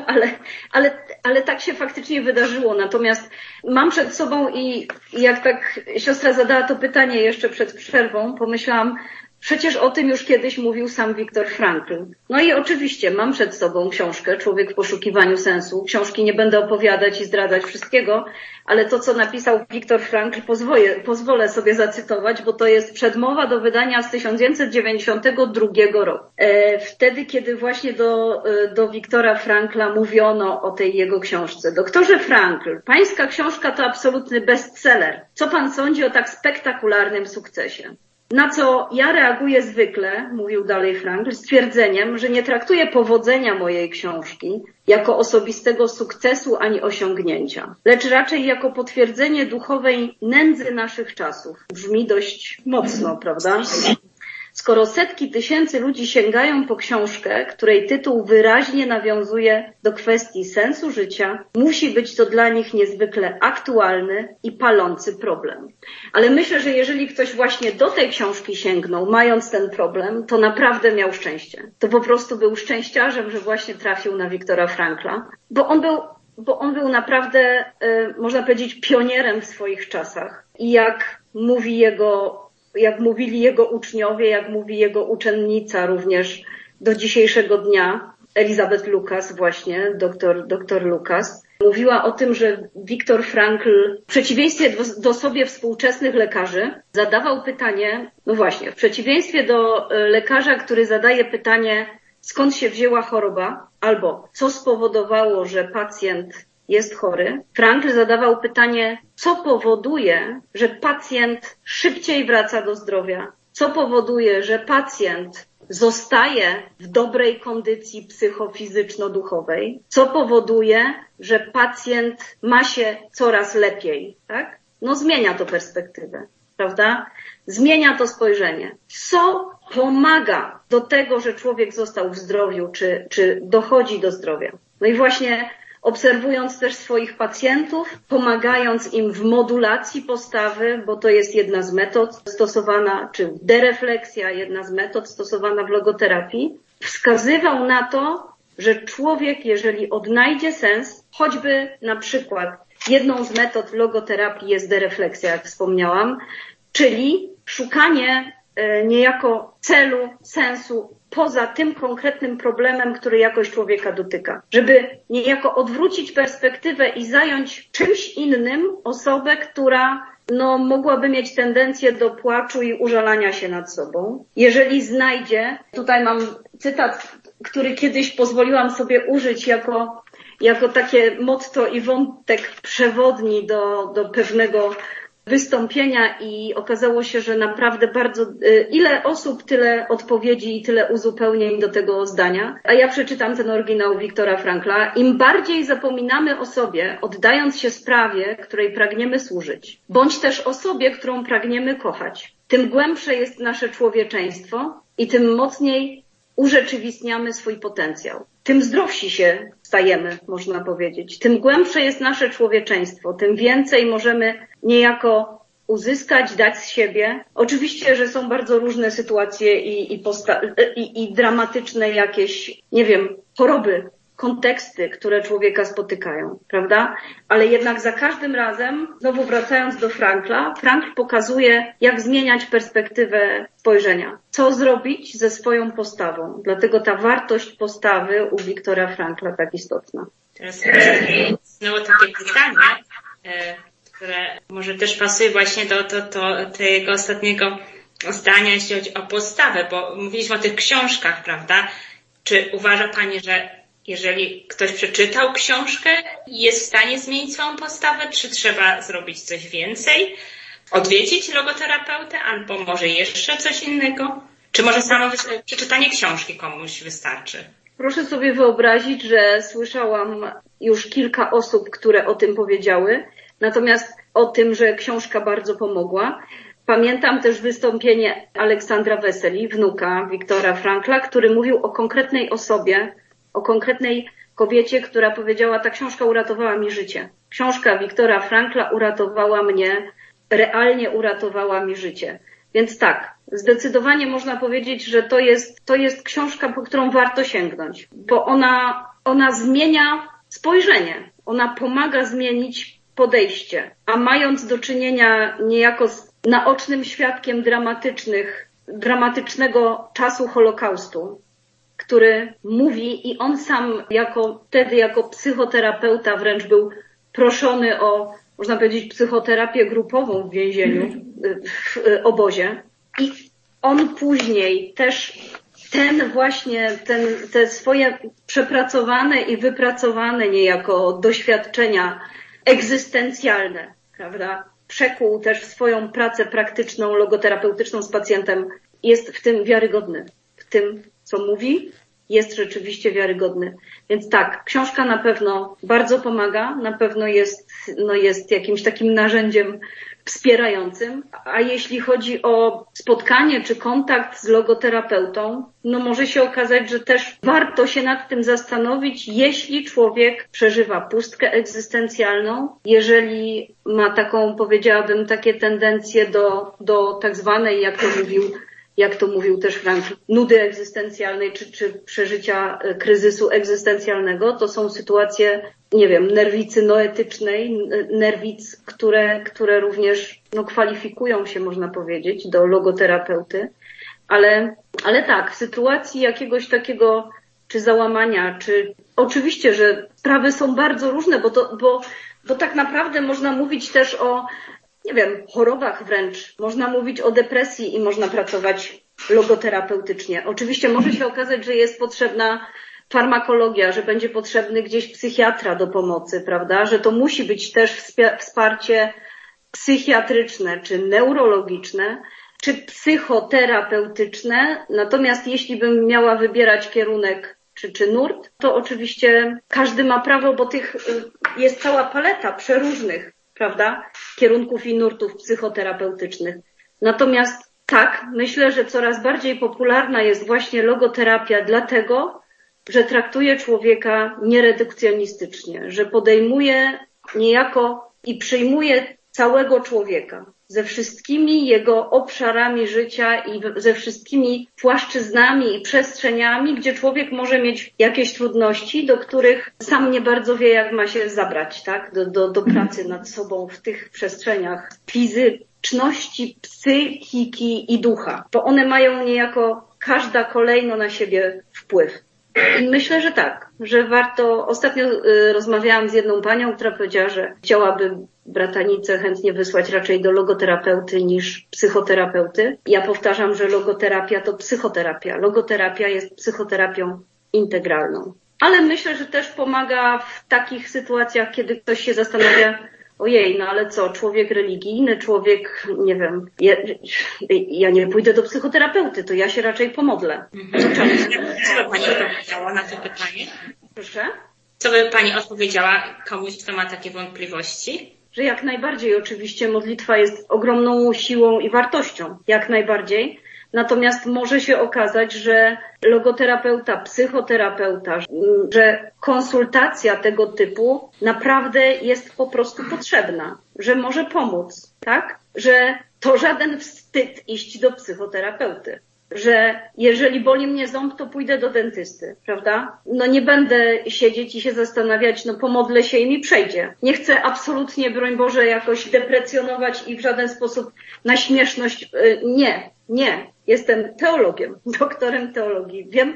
ale tak się faktycznie wydarzyło. Natomiast mam przed sobą i jak tak siostra zadała to pytanie jeszcze przed przerwą, pomyślałam, przecież o tym już kiedyś mówił sam Viktor Frankl. No i oczywiście mam przed sobą książkę Człowiek w poszukiwaniu sensu. Książki nie będę opowiadać i zdradzać wszystkiego, ale to, co napisał Viktor Frankl, pozwolę sobie zacytować, bo to jest przedmowa do wydania z 1992 roku. Wtedy, kiedy właśnie do Viktora Frankla mówiono o tej jego książce. Doktorze Frankl, pańska książka to absolutny bestseller. Co pan sądzi o tak spektakularnym sukcesie? Na co ja reaguję zwykle, mówił dalej Frankl, stwierdzeniem, że nie traktuję powodzenia mojej książki jako osobistego sukcesu ani osiągnięcia, lecz raczej jako potwierdzenie duchowej nędzy naszych czasów. Brzmi dość mocno, prawda? Skoro setki tysięcy ludzi sięgają po książkę, której tytuł wyraźnie nawiązuje do kwestii sensu życia, musi być to dla nich niezwykle aktualny i palący problem. Ale myślę, że jeżeli ktoś właśnie do tej książki sięgnął, mając ten problem, to naprawdę miał szczęście. To po prostu był szczęściarzem, że właśnie trafił na Viktora Frankla, bo on był naprawdę, można powiedzieć, pionierem w swoich czasach. I jak mówili jego uczniowie, jak mówi jego uczennica również do dzisiejszego dnia, Elizabeth Lucas właśnie, doktor Lucas, mówiła o tym, że Viktor Frankl w przeciwieństwie do sobie współczesnych lekarzy zadawał pytanie, no właśnie, w przeciwieństwie do lekarza, który zadaje pytanie, skąd się wzięła choroba, albo co spowodowało, że pacjent jest chory, Frankl zadawał pytanie, co powoduje, że pacjent szybciej wraca do zdrowia, co powoduje, że pacjent zostaje w dobrej kondycji psychofizyczno-duchowej, co powoduje, że pacjent ma się coraz lepiej, tak? No zmienia to perspektywę, prawda? Zmienia to spojrzenie. Co pomaga do tego, że człowiek został w zdrowiu, czy dochodzi do zdrowia? No i właśnie obserwując też swoich pacjentów, pomagając im w modulacji postawy, bo to jest jedna z metod stosowana, czy derefleksja, jedna z metod stosowana w logoterapii, wskazywał na to, że człowiek, jeżeli odnajdzie sens, choćby na przykład jedną z metod logoterapii jest derefleksja, jak wspomniałam, czyli szukanie niejako celu, sensu poza tym konkretnym problemem, który jakoś człowieka dotyka. Żeby niejako odwrócić perspektywę i zająć czymś innym osobę, która mogłaby mieć tendencję do płaczu i użalania się nad sobą. Jeżeli znajdzie, tutaj mam cytat, który kiedyś pozwoliłam sobie użyć jako takie motto i wątek przewodni do pewnego wystąpienia i okazało się, że naprawdę bardzo, ile osób, tyle odpowiedzi i tyle uzupełnień do tego zdania. A ja przeczytam ten oryginał Wiktora Frankla. Im bardziej zapominamy o sobie, oddając się sprawie, której pragniemy służyć, bądź też osobie, którą pragniemy kochać, tym głębsze jest nasze człowieczeństwo i tym mocniej urzeczywistniamy swój potencjał. Tym zdrowsi się stajemy, można powiedzieć. Tym głębsze jest nasze człowieczeństwo, tym więcej możemy niejako uzyskać, dać z siebie. Oczywiście, że są bardzo różne sytuacje i dramatyczne jakieś, nie wiem, choroby, konteksty, które człowieka spotykają, prawda? Ale jednak za każdym razem, znowu wracając do Frankla, Frankl pokazuje, jak zmieniać perspektywę spojrzenia. Co zrobić ze swoją postawą. Dlatego ta wartość postawy u Wiktora Frankla tak istotna. Teraz znowu takie pytanie, które może też pasuje właśnie do tego ostatniego zdania, jeśli chodzi o postawę, bo mówiliśmy o tych książkach, prawda? Czy uważa Pani, że jeżeli ktoś przeczytał książkę i jest w stanie zmienić swoją postawę, czy trzeba zrobić coś więcej? Odwiedzić logoterapeutę albo może jeszcze coś innego? Czy może samo przeczytanie książki komuś wystarczy? Proszę sobie wyobrazić, że słyszałam już kilka osób, które o tym powiedziały, natomiast o tym, że książka bardzo pomogła. Pamiętam też wystąpienie Aleksandra Weseli, wnuka Wiktora Frankla, który mówił o konkretnej osobie, o konkretnej kobiecie, która powiedziała, ta książka uratowała mi życie. Książka Wiktora Frankla uratowała mnie, realnie uratowała mi życie. Więc tak, zdecydowanie można powiedzieć, że to jest książka, po którą warto sięgnąć, bo ona zmienia spojrzenie, ona pomaga zmienić podejście, a mając do czynienia niejako z naocznym świadkiem dramatycznego czasu Holokaustu, który mówi i on sam wtedy jako psychoterapeuta wręcz był proszony o, można powiedzieć, psychoterapię grupową w więzieniu, w obozie. I on później też te swoje przepracowane i wypracowane niejako doświadczenia egzystencjalne, prawda, przekuł też w swoją pracę praktyczną, logoterapeutyczną z pacjentem. Jest w tym wiarygodny. W tym, co mówi, jest rzeczywiście wiarygodny. Więc tak, książka na pewno bardzo pomaga, na pewno jest jakimś takim narzędziem wspierającym, a jeśli chodzi o spotkanie czy kontakt z logoterapeutą, może się okazać, że też warto się nad tym zastanowić, jeśli człowiek przeżywa pustkę egzystencjalną, jeżeli ma taką, powiedziałabym, takie tendencje do tak zwanej, jak to mówił też Frankl, nudy egzystencjalnej czy przeżycia kryzysu egzystencjalnego. To są sytuacje, nie wiem, nerwicy noetycznej, nerwic, które również kwalifikują się, można powiedzieć, do logoterapeuty. Ale tak, w sytuacji jakiegoś takiego czy załamania, czy oczywiście, że sprawy są bardzo różne, bo tak naprawdę można mówić też o, nie wiem, chorobach wręcz. Można mówić o depresji i można pracować logoterapeutycznie. Oczywiście może się okazać, że jest potrzebna farmakologia, że będzie potrzebny gdzieś psychiatra do pomocy, prawda? Że to musi być też wsparcie psychiatryczne, czy neurologiczne, czy psychoterapeutyczne. Natomiast jeśli bym miała wybierać kierunek czy nurt, to oczywiście każdy ma prawo, bo tych jest cała paleta przeróżnych, prawda, kierunków i nurtów psychoterapeutycznych. Natomiast tak, myślę, że coraz bardziej popularna jest właśnie logoterapia dlatego, że traktuje człowieka nieredukcjonistycznie, że podejmuje niejako i przyjmuje całego człowieka ze wszystkimi jego obszarami życia i ze wszystkimi płaszczyznami i przestrzeniami, gdzie człowiek może mieć jakieś trudności, do których sam nie bardzo wie, jak ma się zabrać, tak? Do pracy nad sobą w tych przestrzeniach fizyczności, psychiki i ducha, bo one mają niejako każda kolejno na siebie wpływ. I myślę, że tak, że warto. Ostatnio rozmawiałam z jedną panią, która powiedziała, że chciałaby bratanicę chętnie wysłać raczej do logoterapeuty niż psychoterapeuty. Ja powtarzam, że logoterapia to psychoterapia. Logoterapia jest psychoterapią integralną. ale myślę, że też pomaga w takich sytuacjach, kiedy ktoś się zastanawia, ojej, no ale co, człowiek religijny, człowiek, nie wiem, ja nie pójdę do psychoterapeuty, to ja się raczej pomodlę. Co by Pani odpowiedziała na to pytanie? Proszę? Co by Pani odpowiedziała komuś, kto ma takie wątpliwości? Że jak najbardziej oczywiście modlitwa jest ogromną siłą i wartością, jak najbardziej. Natomiast może się okazać, że logoterapeuta, psychoterapeuta, że konsultacja tego typu naprawdę jest po prostu potrzebna, że może pomóc, tak? Że to żaden wstyd iść do psychoterapeuty. Że jeżeli boli mnie ząb, to pójdę do dentysty, prawda? No nie będę siedzieć i się zastanawiać, no pomodlę się i mi przejdzie. Nie chcę absolutnie, broń Boże, jakoś deprecjonować i w żaden sposób na śmieszność. Nie. Jestem teologiem, doktorem teologii. Wiem,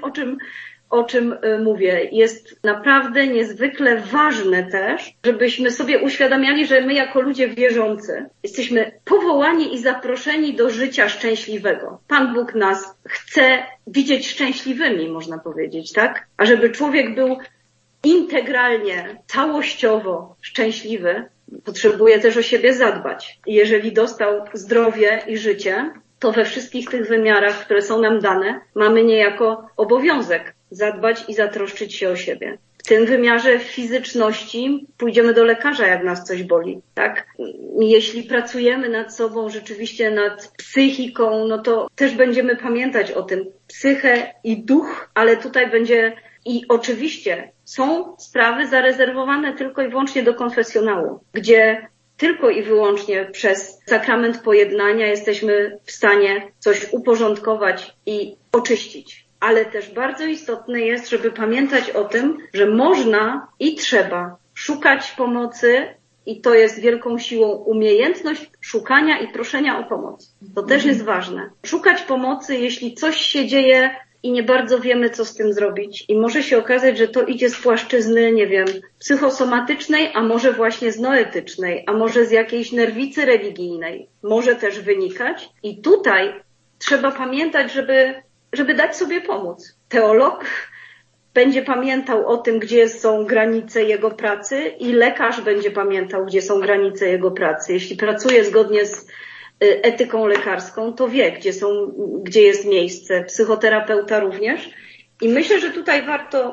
o czym mówię. Jest naprawdę niezwykle ważne też, żebyśmy sobie uświadamiali, że my jako ludzie wierzący jesteśmy powołani i zaproszeni do życia szczęśliwego. Pan Bóg nas chce widzieć szczęśliwymi, można powiedzieć, tak? A żeby człowiek był integralnie, całościowo szczęśliwy, potrzebuje też o siebie zadbać. Jeżeli dostał zdrowie i życie, to we wszystkich tych wymiarach, które są nam dane, mamy niejako obowiązek zadbać i zatroszczyć się o siebie. W tym wymiarze fizyczności pójdziemy do lekarza, jak nas coś boli, tak? Jeśli pracujemy nad sobą, rzeczywiście nad psychiką, no to też będziemy pamiętać o tym. Psychę i duch, ale tutaj będzie i oczywiście są sprawy zarezerwowane tylko i wyłącznie do konfesjonału, gdzie tylko i wyłącznie przez sakrament pojednania jesteśmy w stanie coś uporządkować i oczyścić. Ale też bardzo istotne jest, żeby pamiętać o tym, że można i trzeba szukać pomocy i to jest wielką siłą umiejętność szukania i proszenia o pomoc. To też jest ważne. Szukać pomocy, jeśli coś się dzieje i nie bardzo wiemy, co z tym zrobić. I może się okazać, że to idzie z płaszczyzny, nie wiem, psychosomatycznej, a może właśnie z noetycznej, a może z jakiejś nerwicy religijnej. Może też wynikać. I tutaj trzeba pamiętać, żeby dać sobie pomóc. Teolog będzie pamiętał o tym, gdzie są granice jego pracy i lekarz będzie pamiętał, gdzie są granice jego pracy. Jeśli pracuje zgodnie z etyką lekarską, to wie, gdzie jest miejsce. Psychoterapeuta również. I myślę, że tutaj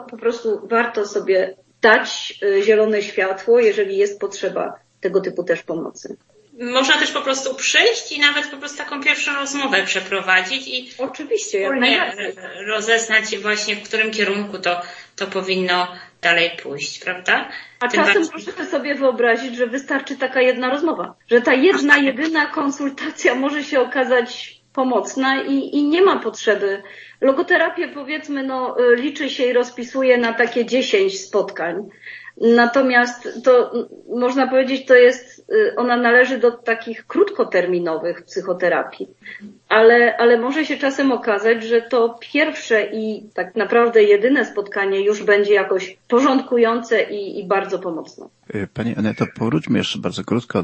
warto sobie dać zielone światło, jeżeli jest potrzeba tego typu też pomocy. Można też po prostu przyjść i nawet po prostu taką pierwszą rozmowę przeprowadzić i oczywiście, wspólnie rozeznać właśnie, w którym kierunku to powinno dalej pójść, prawda? A czasem możemy sobie wyobrazić, że wystarczy taka jedna rozmowa, że ta jedyna konsultacja może się okazać pomocna i nie ma potrzeby. Logoterapię, powiedzmy, liczy się i rozpisuje na takie 10 spotkań. Natomiast to można powiedzieć, ona należy do takich krótkoterminowych psychoterapii. Ale może się czasem okazać, że to pierwsze i tak naprawdę jedyne spotkanie już będzie jakoś porządkujące i bardzo pomocne. Pani Aneto, powróćmy jeszcze bardzo krótko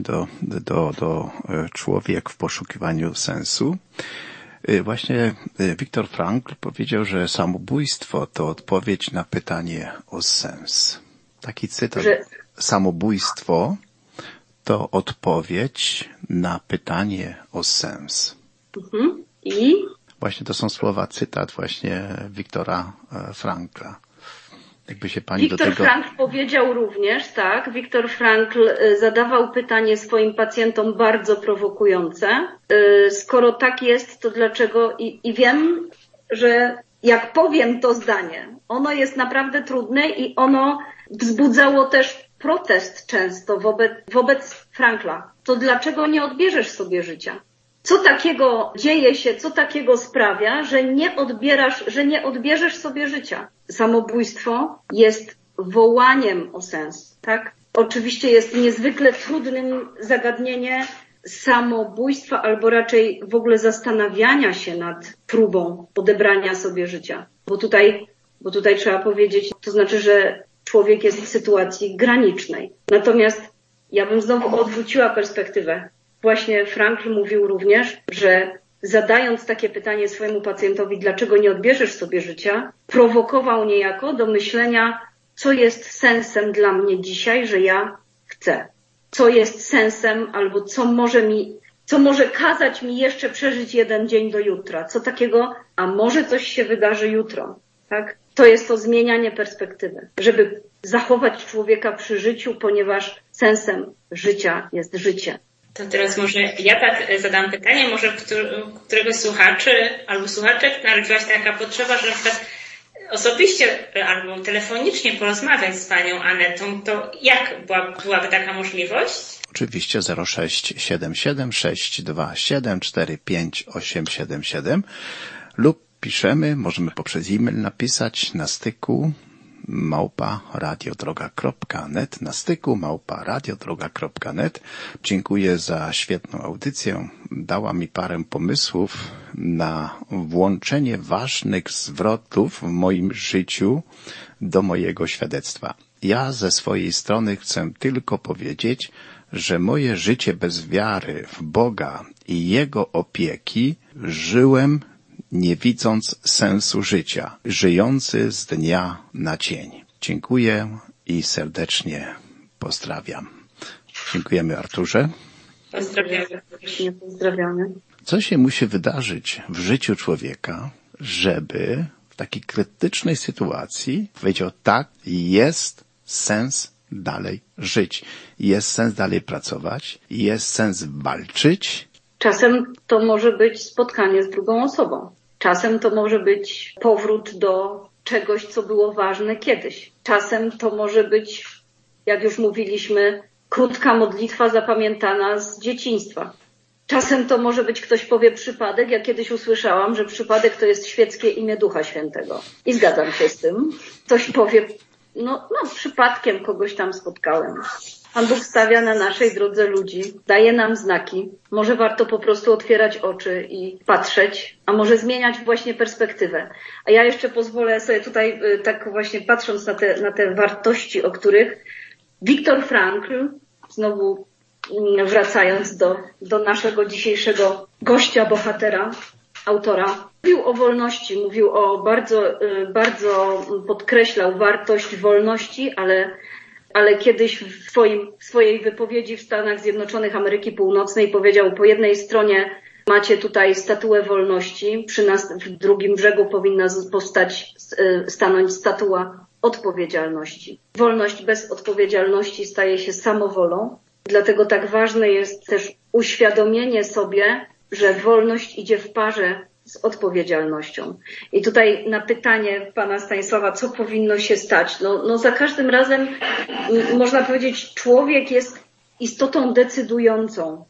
do człowiek w poszukiwaniu sensu. Właśnie Viktor Frankl powiedział, że samobójstwo to odpowiedź na pytanie o sens. Taki cytat. Samobójstwo to odpowiedź na pytanie o sens. I? Właśnie to są słowa, cytat właśnie Viktora Frankla. Jakby się pani Viktor Frankl powiedział również, tak, Viktor Frankl zadawał pytanie swoim pacjentom bardzo prowokujące. Skoro tak jest, to dlaczego? I wiem, że jak powiem to zdanie, ono jest naprawdę trudne i ono wzbudzało też protest często wobec Frankla. To dlaczego nie odbierzesz sobie życia? Co takiego dzieje się, co takiego sprawia, że nie odbierzesz sobie życia? Samobójstwo jest wołaniem o sens, tak? Oczywiście jest niezwykle trudnym zagadnienie samobójstwa, albo raczej w ogóle zastanawiania się nad próbą odebrania sobie życia. Bo tutaj trzeba powiedzieć, to znaczy, że człowiek jest w sytuacji granicznej. Natomiast ja bym znowu odwróciła perspektywę. Właśnie Frankl mówił również, że zadając takie pytanie swojemu pacjentowi, dlaczego nie odbierzesz sobie życia, prowokował niejako do myślenia, co jest sensem dla mnie dzisiaj, że ja chcę. Co jest sensem albo co może kazać mi jeszcze przeżyć jeden dzień do jutra. Co takiego, a może coś się wydarzy jutro. Tak? To jest to zmienianie perspektywy, żeby zachować człowieka przy życiu, ponieważ sensem życia jest życie. To teraz może ja tak zadam pytanie, może któregoś słuchaczy albo słuchaczek narodziła się taka potrzeba, że na przykład osobiście albo telefonicznie porozmawiać z panią Anetą, to jak byłaby taka możliwość? Oczywiście 0677 627 45877 lub piszemy, możemy poprzez e-mail napisać na styku @radiodroga.net, na styku @radiodroga.net. Dziękuję za świetną audycję. Dała mi parę pomysłów na włączenie ważnych zwrotów w moim życiu do mojego świadectwa. Ja ze swojej strony chcę tylko powiedzieć, że moje życie bez wiary w Boga i Jego opieki żyłem nie widząc sensu życia, żyjący z dnia na dzień. Dziękuję i serdecznie pozdrawiam. Dziękujemy, Arturze. Pozdrawiamy. Co się musi wydarzyć w życiu człowieka, żeby w takiej krytycznej sytuacji powiedział, tak, jest sens dalej żyć, jest sens dalej pracować, jest sens walczyć. Czasem to może być spotkanie z drugą osobą. Czasem to może być powrót do czegoś, co było ważne kiedyś. Czasem to może być, jak już mówiliśmy, krótka modlitwa zapamiętana z dzieciństwa. Czasem to może być, ktoś powie, przypadek. Ja kiedyś usłyszałam, że przypadek to jest świeckie imię Ducha Świętego. I zgadzam się z tym. Ktoś powie, no przypadkiem kogoś tam spotkałem. Pan Bóg stawia na naszej drodze ludzi, daje nam znaki. Może warto po prostu otwierać oczy i patrzeć, a może zmieniać właśnie perspektywę. A ja jeszcze pozwolę sobie tutaj, tak właśnie patrząc na te wartości, o których Viktor Frankl, znowu wracając do naszego dzisiejszego gościa, bohatera, autora, mówił o wolności, mówił o bardzo podkreślał wartość wolności, ale kiedyś w swojej wypowiedzi w Stanach Zjednoczonych Ameryki Północnej powiedział, po jednej stronie macie tutaj statuę wolności, przy nas w drugim brzegu powinna stanąć statua odpowiedzialności. Wolność bez odpowiedzialności staje się samowolą, dlatego tak ważne jest też uświadomienie sobie, że wolność idzie w parze z odpowiedzialnością. I tutaj na pytanie pana Stanisława, co powinno się stać? No za każdym razem można powiedzieć, człowiek jest istotą decydującą.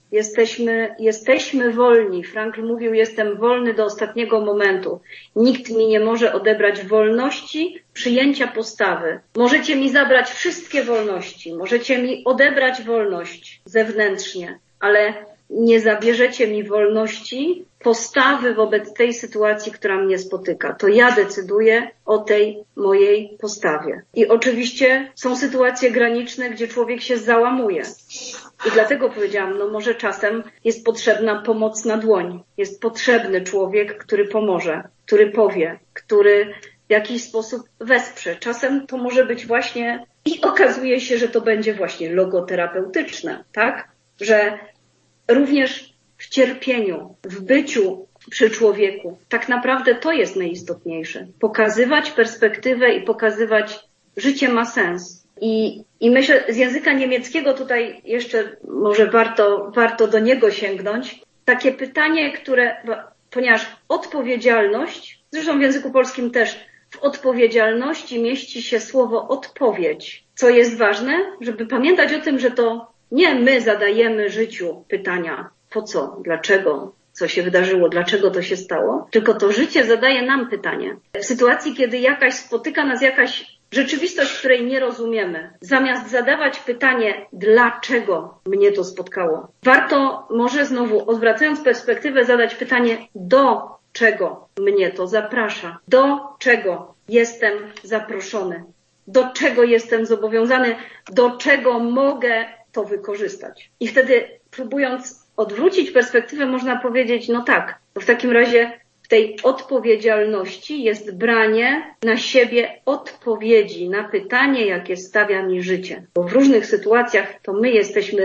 Jesteśmy wolni. Frankl mówił, jestem wolny do ostatniego momentu. Nikt mi nie może odebrać wolności przyjęcia postawy. Możecie mi zabrać wszystkie wolności. Możecie mi odebrać wolność zewnętrznie, ale nie zabierzecie mi wolności postawy wobec tej sytuacji, która mnie spotyka. To ja decyduję o tej mojej postawie. I oczywiście są sytuacje graniczne, gdzie człowiek się załamuje. I dlatego powiedziałam, może czasem jest potrzebna pomocna dłoń. Jest potrzebny człowiek, który pomoże, który powie, który w jakiś sposób wesprze. Czasem to może być właśnie, i okazuje się, że to będzie właśnie logoterapeutyczne, tak? Że również w cierpieniu, w byciu przy człowieku, tak naprawdę to jest najistotniejsze. Pokazywać perspektywę i pokazywać, życie ma sens. I myślę, z języka niemieckiego tutaj jeszcze może warto do niego sięgnąć. Takie pytanie, ponieważ odpowiedzialność, zresztą w języku polskim też, w odpowiedzialności mieści się słowo odpowiedź. Co jest ważne, żeby pamiętać o tym, że to nie my zadajemy życiu pytania, po co, dlaczego, co się wydarzyło, dlaczego to się stało, tylko to życie zadaje nam pytanie. W sytuacji, kiedy spotyka nas jakaś rzeczywistość, której nie rozumiemy, zamiast zadawać pytanie, dlaczego mnie to spotkało, warto może znowu, odwracając perspektywę, zadać pytanie, do czego mnie to zaprasza, do czego jestem zaproszony, do czego jestem zobowiązany, do czego mogę to wykorzystać. I wtedy próbując odwrócić perspektywę, można powiedzieć, no tak, to w takim razie w tej odpowiedzialności jest branie na siebie odpowiedzi na pytanie, jakie stawia mi życie. Bo w różnych sytuacjach to my jesteśmy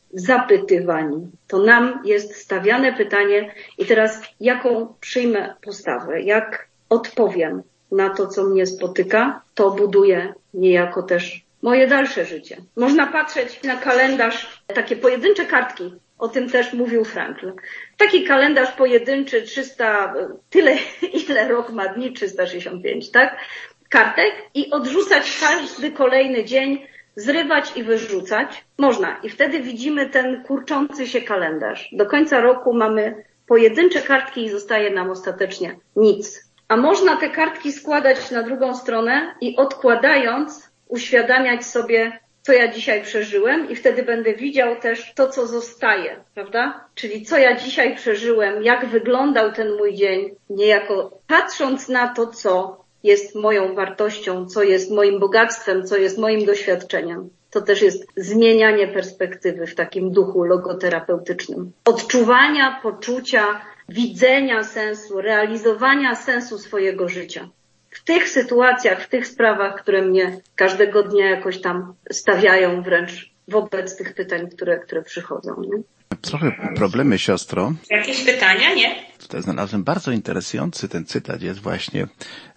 zapytywani. To nam jest stawiane pytanie i teraz jaką przyjmę postawę, jak odpowiem na to, co mnie spotyka, to buduje niejako też moje dalsze życie. Można patrzeć na kalendarz, takie pojedyncze kartki, o tym też mówił Frankl. Taki kalendarz pojedynczy, 300, tyle ile rok ma dni, 365, tak? Kartek i odrzucać każdy kolejny dzień, zrywać i wyrzucać. Można. I wtedy widzimy ten kurczący się kalendarz. Do końca roku mamy pojedyncze kartki i zostaje nam ostatecznie nic. A można te kartki składać na drugą stronę i odkładając, uświadamiać sobie, co ja dzisiaj przeżyłem i wtedy będę widział też to, co zostaje, prawda? Czyli co ja dzisiaj przeżyłem, jak wyglądał ten mój dzień, niejako patrząc na to, co jest moją wartością, co jest moim bogactwem, co jest moim doświadczeniem. To też jest zmienianie perspektywy w takim duchu logoterapeutycznym. Odczuwania, poczucia, widzenia sensu, realizowania sensu swojego życia. W tych sytuacjach, w tych sprawach, które mnie każdego dnia jakoś tam stawiają wręcz wobec tych pytań, które przychodzą. Nie? Trochę problemy, siostro. Jakieś pytania, nie? Tutaj znalazłem bardzo interesujący ten cytat, jest właśnie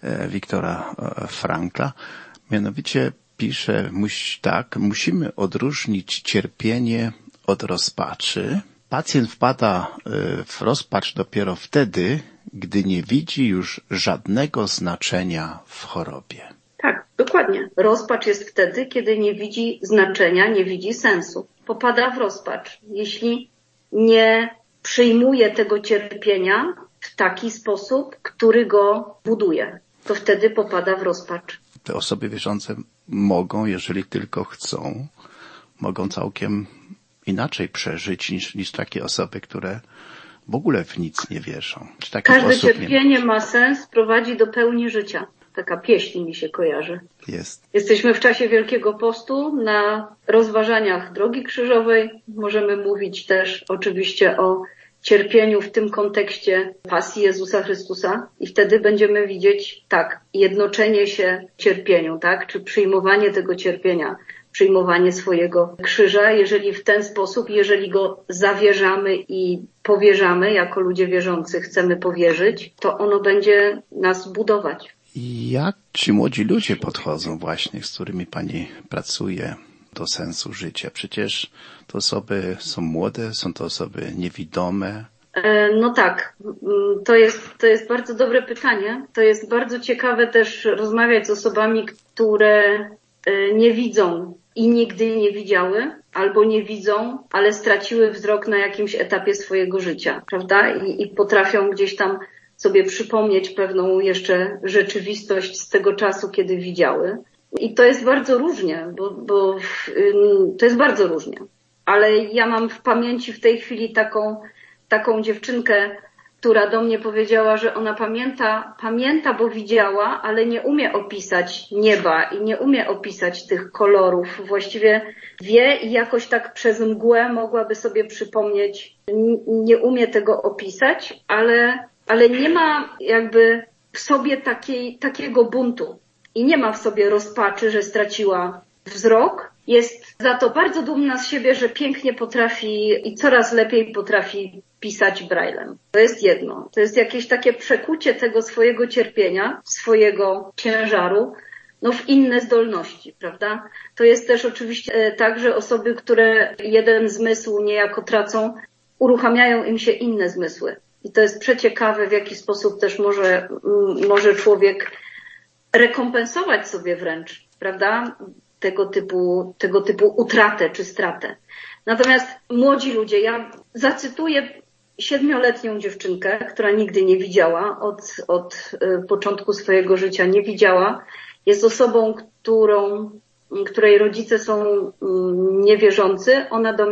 Wiktora Frankla. Mianowicie pisze tak, musimy odróżnić cierpienie od rozpaczy. Pacjent wpada w rozpacz dopiero wtedy, gdy nie widzi już żadnego znaczenia w chorobie. Tak, dokładnie. Rozpacz jest wtedy, kiedy nie widzi znaczenia, nie widzi sensu. Popada w rozpacz, jeśli nie przyjmuje tego cierpienia w taki sposób, który go buduje. To wtedy popada w rozpacz. Te osoby wierzące mogą, jeżeli tylko chcą, mogą całkiem inaczej przeżyć niż takie osoby, które w ogóle w nic nie wierzą. Każde cierpienie ma sens, prowadzi do pełni życia. Taka pieśń mi się kojarzy. Jest. Jesteśmy w czasie Wielkiego Postu na rozważaniach Drogi Krzyżowej. Możemy mówić też oczywiście o cierpieniu w tym kontekście pasji Jezusa Chrystusa i wtedy będziemy widzieć, tak, jednoczenie się cierpieniu, tak, czy przyjmowanie tego cierpienia, przyjmowanie swojego krzyża, jeżeli w ten sposób, jeżeli go zawierzamy i powierzamy, jako ludzie wierzący chcemy powierzyć, to ono będzie nas budować. Jak ci młodzi ludzie podchodzą właśnie, z którymi pani pracuje, do sensu życia? Przecież te osoby są młode, są to osoby niewidome. No tak, to jest bardzo dobre pytanie. To jest bardzo ciekawe też rozmawiać z osobami, które nie widzą i nigdy nie widziały, albo nie widzą, ale straciły wzrok na jakimś etapie swojego życia, prawda? I potrafią gdzieś tam sobie przypomnieć pewną jeszcze rzeczywistość z tego czasu, kiedy widziały. I to jest bardzo różnie, bo to jest bardzo różnie. Ale ja mam w pamięci w tej chwili taką dziewczynkę, która do mnie powiedziała, że ona pamięta, bo widziała, ale nie umie opisać nieba i nie umie opisać tych kolorów. Właściwie wie i jakoś tak przez mgłę mogłaby sobie przypomnieć, nie umie tego opisać, ale nie ma jakby w sobie takiego buntu i nie ma w sobie rozpaczy, że straciła wzrok. Jest za to bardzo dumna z siebie, że pięknie potrafi i coraz lepiej potrafi pisać braillem. To jest jedno. To jest jakieś takie przekucie tego swojego cierpienia, swojego ciężaru, w inne zdolności, prawda? To jest też oczywiście tak, że osoby, które jeden zmysł niejako tracą, uruchamiają im się inne zmysły. I to jest przeciekawe, w jaki sposób też może człowiek rekompensować sobie wręcz, prawda? Tego typu utratę czy stratę. Natomiast młodzi ludzie, ja zacytuję 7-letnią dziewczynkę, która nigdy nie widziała, od początku swojego życia nie widziała. Jest osobą, której rodzice są niewierzący.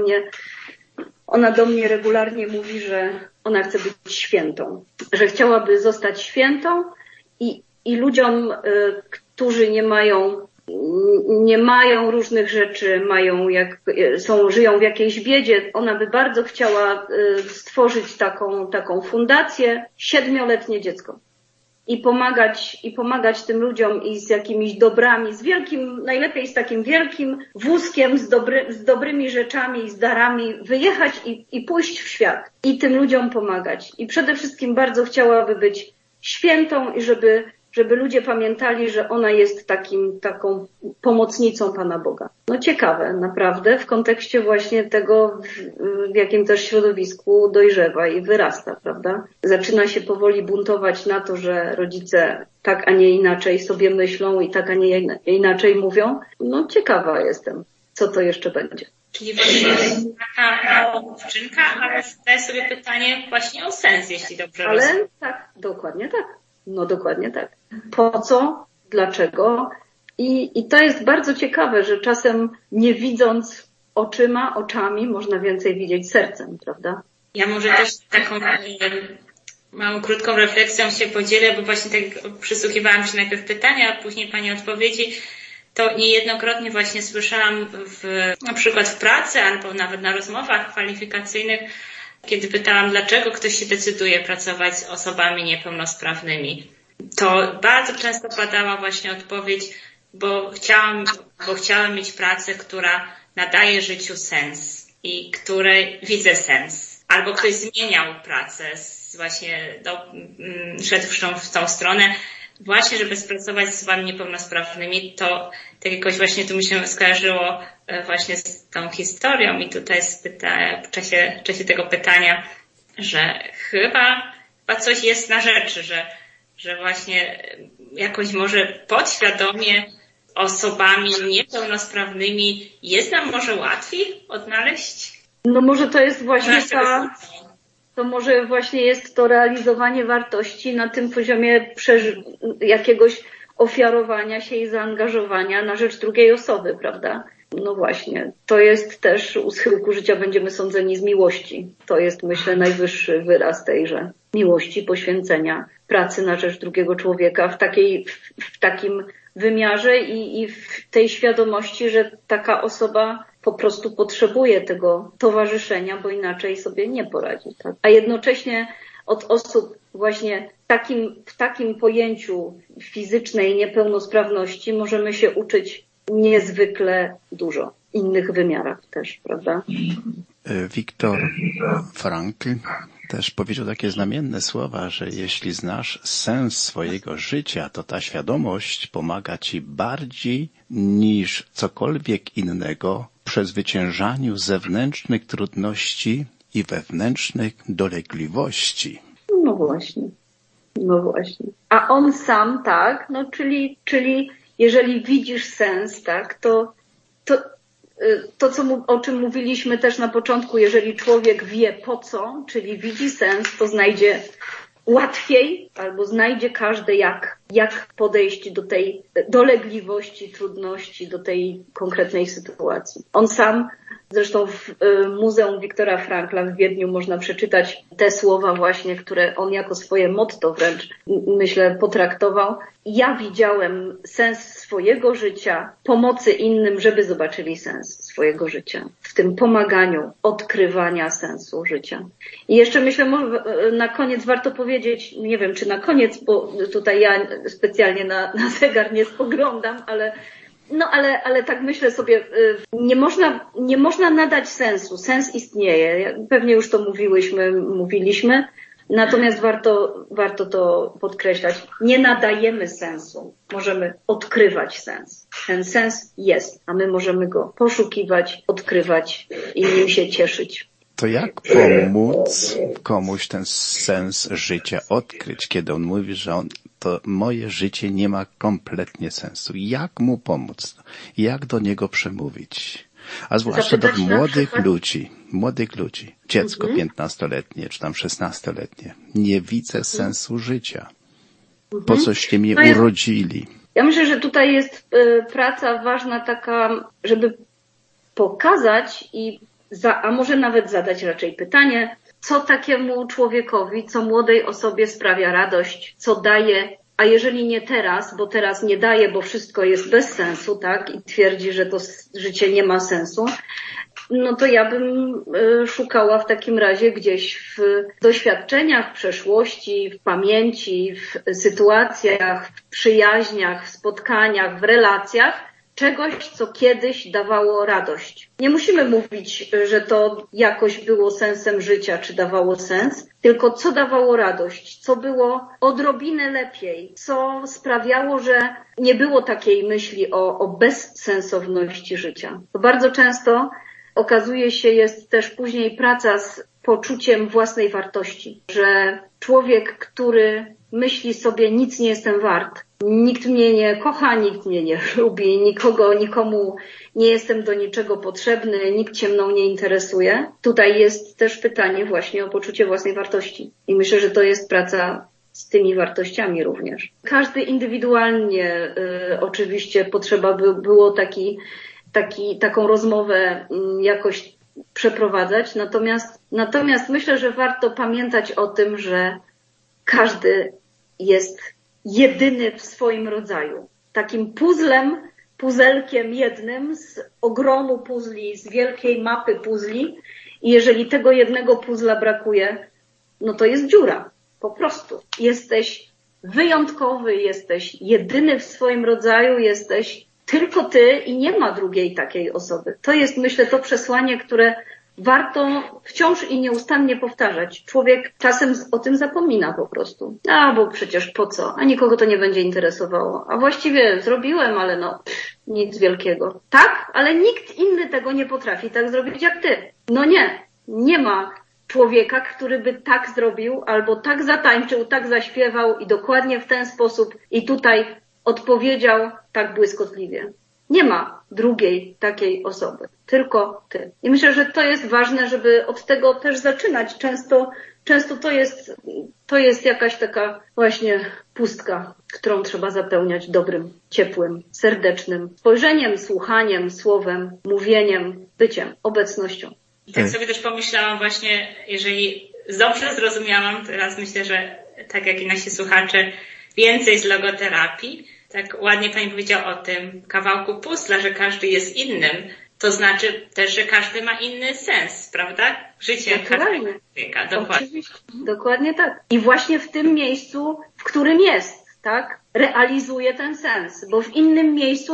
Ona do mnie regularnie mówi, że ona chce być świętą, że chciałaby zostać świętą i ludziom, którzy nie mają nie mają różnych rzeczy, żyją w jakiejś biedzie. Ona by bardzo chciała stworzyć taką fundację, 7-letnie dziecko. I pomagać tym ludziom i z jakimiś dobrami, najlepiej z takim wielkim wózkiem, z dobrymi rzeczami i z darami wyjechać i pójść w świat i tym ludziom pomagać. I przede wszystkim bardzo chciałaby być świętą i żeby ludzie pamiętali, że ona jest taką pomocnicą Pana Boga. No ciekawe, naprawdę, w kontekście właśnie tego, w jakim też środowisku dojrzewa i wyrasta, prawda? Zaczyna się powoli buntować na to, że rodzice tak, a nie inaczej sobie myślą i tak, a nie inaczej mówią. No ciekawa jestem, co to jeszcze będzie. Czyli właśnie taka mała dziewczynka, ale zadaję sobie pytanie właśnie o sens, jeśli dobrze rozumiem. Ale tak, dokładnie tak. No dokładnie tak. Po co? Dlaczego? I to jest bardzo ciekawe, że czasem nie widząc oczami można więcej widzieć sercem, prawda? Ja może też taką małą, krótką refleksją się podzielę, bo właśnie tak przysłuchiwałam się najpierw pytania, a później Pani odpowiedzi. To niejednokrotnie właśnie słyszałam na przykład w pracy albo nawet na rozmowach kwalifikacyjnych, kiedy pytałam, dlaczego ktoś się decyduje pracować z osobami niepełnosprawnymi, to bardzo często padała właśnie odpowiedź, bo chciałam mieć pracę, która nadaje życiu sens i której widzę sens. Albo ktoś zmieniał pracę, szedł w tą stronę, właśnie żeby pracować z osobami niepełnosprawnymi, to tak jakoś właśnie tu mi się skojarzyło właśnie z tą historią i tutaj w czasie tego pytania, że chyba coś jest na rzeczy, że właśnie jakoś może podświadomie osobami niepełnosprawnymi jest nam może łatwiej odnaleźć? No może to jest właśnie to może właśnie jest to realizowanie wartości na tym poziomie jakiegoś ofiarowania się i zaangażowania na rzecz drugiej osoby, prawda? No właśnie, to jest też u schyłku życia będziemy sądzeni z miłości. To jest, myślę, najwyższy wyraz tejże miłości, poświęcenia, pracy na rzecz drugiego człowieka w takim wymiarze i w tej świadomości, że taka osoba po prostu potrzebuje tego towarzyszenia, bo inaczej sobie nie poradzi. Tak? A jednocześnie od osób właśnie w takim pojęciu fizycznej niepełnosprawności możemy się uczyć niezwykle dużo. W innych wymiarach też, prawda? Viktor Frankl też powiedział takie znamienne słowa, że jeśli znasz sens swojego życia, to ta świadomość pomaga ci bardziej niż cokolwiek innego w przezwyciężaniu zewnętrznych trudności i wewnętrznych dolegliwości. No właśnie. A on sam, tak, no czyli jeżeli widzisz sens, tak, to o czym mówiliśmy też na początku, jeżeli człowiek wie po co, czyli widzi sens, to znajdzie łatwiej albo znajdzie każdy jak podejść do tej dolegliwości, trudności, do tej konkretnej sytuacji. On sam, zresztą w Muzeum Wiktora Frankla w Wiedniu można przeczytać te słowa właśnie, które on jako swoje motto wręcz, myślę, potraktował. Ja widziałem sens swojego życia, pomocy innym, żeby zobaczyli sens swojego życia. W tym pomaganiu, odkrywania sensu życia. I jeszcze myślę, może na koniec warto powiedzieć, nie wiem czy na koniec, bo tutaj ja specjalnie na zegar nie spoglądam, ale tak myślę sobie, nie można nadać sensu. Sens istnieje. Pewnie już to mówiliśmy. Natomiast warto to podkreślać. Nie nadajemy sensu. Możemy odkrywać sens. Ten sens jest, a my możemy go poszukiwać, odkrywać i nim się cieszyć. To jak pomóc komuś ten sens życia odkryć, kiedy on mówi, że to moje życie nie ma kompletnie sensu? Jak mu pomóc? Jak do niego przemówić? A zwłaszcza do młodych ludzi. Dziecko 15-letnie, czy tam 16-letnie. Nie widzę sensu życia. Po coście mnie urodzili? Ja myślę, że tutaj jest praca ważna taka, żeby pokazać a może nawet zadać raczej pytanie, co takiemu człowiekowi, co młodej osobie sprawia radość, co daje a jeżeli nie teraz, bo teraz nie daje, bo wszystko jest bez sensu, tak? I twierdzi, że to życie nie ma sensu, no to ja bym szukała w takim razie gdzieś w doświadczeniach, w przeszłości, w pamięci, w sytuacjach, w przyjaźniach, w spotkaniach, w relacjach, czegoś, co kiedyś dawało radość. Nie musimy mówić, że to jakoś było sensem życia, czy dawało sens, tylko co dawało radość, co było odrobinę lepiej, co sprawiało, że nie było takiej myśli o bezsensowności życia. To bardzo często okazuje się, jest też później praca z poczuciem własnej wartości, że człowiek, który myśli sobie, nic nie jestem wart, nikt mnie nie kocha, nikt mnie nie lubi, nikomu nie jestem do niczego potrzebny, nikt się mną nie interesuje. Tutaj jest też pytanie właśnie o poczucie własnej wartości. I myślę, że to jest praca z tymi wartościami również. Każdy indywidualnie oczywiście potrzeba by było taką rozmowę jakoś przeprowadzać. Natomiast myślę, że warto pamiętać o tym, że każdy jest jedyny w swoim rodzaju. Takim puzelkiem jednym z ogromu puzli, z wielkiej mapy puzli. I jeżeli tego jednego puzla brakuje, no to jest dziura. Po prostu. Jesteś wyjątkowy, jesteś jedyny w swoim rodzaju, jesteś tylko ty i nie ma drugiej takiej osoby. To jest, myślę, to przesłanie, które warto wciąż i nieustannie powtarzać. Człowiek czasem o tym zapomina po prostu. Bo przecież po co? A nikogo to nie będzie interesowało. A właściwie zrobiłem, ale nic wielkiego. Tak? Ale nikt inny tego nie potrafi tak zrobić jak ty. No nie ma człowieka, który by tak zrobił, albo tak zatańczył, tak zaśpiewał i dokładnie w ten sposób i tutaj odpowiedział tak błyskotliwie. Nie ma drugiej takiej osoby, tylko ty. I myślę, że to jest ważne, żeby od tego też zaczynać. Często to jest jakaś taka właśnie pustka, którą trzeba zapełniać dobrym, ciepłym, serdecznym spojrzeniem, słuchaniem, słowem, mówieniem, byciem, obecnością. I tak sobie też pomyślałam właśnie, jeżeli dobrze zrozumiałam, teraz myślę, że tak jak i nasi słuchacze, więcej z logoterapii. Tak ładnie Pani powiedziała o tym kawałku puzla, że każdy jest innym. To znaczy też, że każdy ma inny sens, prawda? Życie każdego człowieka. Dokładnie. Oczywiście, dokładnie tak. I właśnie w tym miejscu, w którym jest, tak, realizuje ten sens. Bo w innym miejscu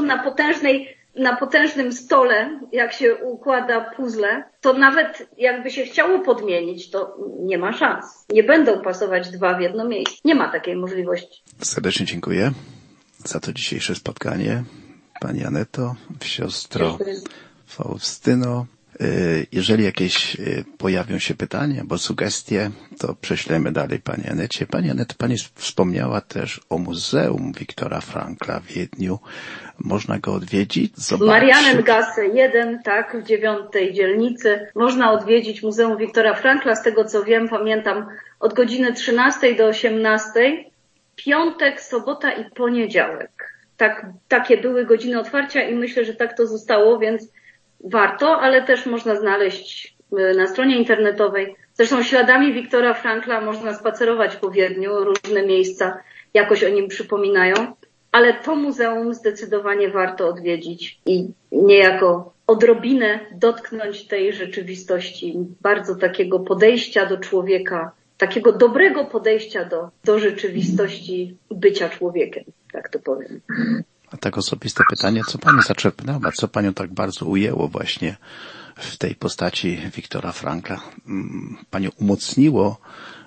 na potężnym stole, jak się układa puzzle, to nawet jakby się chciało podmienić, to nie ma szans. Nie będą pasować dwa w jedno miejsce. Nie ma takiej możliwości. Serdecznie dziękuję za to dzisiejsze spotkanie. Pani Aneto, siostro Faustyno. Jeżeli jakieś pojawią się pytania albo sugestie, to prześlemy dalej Pani Anecie. Pani Aneto, Pani wspomniała też o Muzeum Wiktora Frankla w Wiedniu. Można go odwiedzić, zobaczyć. Marianengasse 1, tak, w 9 dzielnicy. Można odwiedzić Muzeum Wiktora Frankla. Z tego co wiem, pamiętam, od godziny 13 do 18. Piątek, sobota i poniedziałek. Takie były godziny otwarcia i myślę, że tak to zostało, więc warto, ale też można znaleźć na stronie internetowej. Zresztą śladami Wiktora Frankla można spacerować po Wiedniu, różne miejsca jakoś o nim przypominają, ale to muzeum zdecydowanie warto odwiedzić i niejako odrobinę dotknąć tej rzeczywistości, bardzo takiego podejścia do człowieka, takiego dobrego podejścia do rzeczywistości bycia człowiekiem, tak to powiem. A tak osobiste pytanie, co Pani zaczerpnęła, co Panią tak bardzo ujęło właśnie w tej postaci Wiktora Frankla? Panią umocniło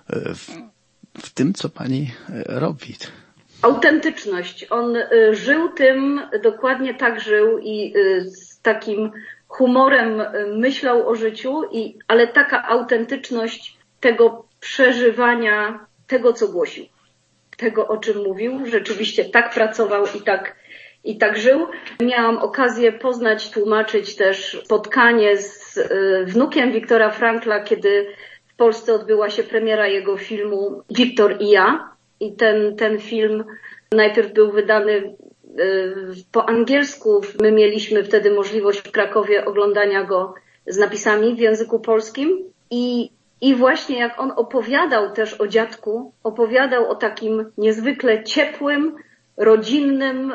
w tym, co Pani robi? Autentyczność. On żył tym, dokładnie tak żył i z takim humorem myślał o życiu, ale taka autentyczność tego przeżywania, tego co głosił, tego o czym mówił, rzeczywiście tak pracował i tak żył. Miałam okazję poznać, tłumaczyć też spotkanie z wnukiem Wiktora Frankla, kiedy w Polsce odbyła się premiera jego filmu Wiktor i ja. I ten film najpierw był wydany po angielsku. My mieliśmy wtedy możliwość w Krakowie oglądania go z napisami w języku polskim. I I właśnie jak on opowiadał też o dziadku, opowiadał o takim niezwykle ciepłym, rodzinnym,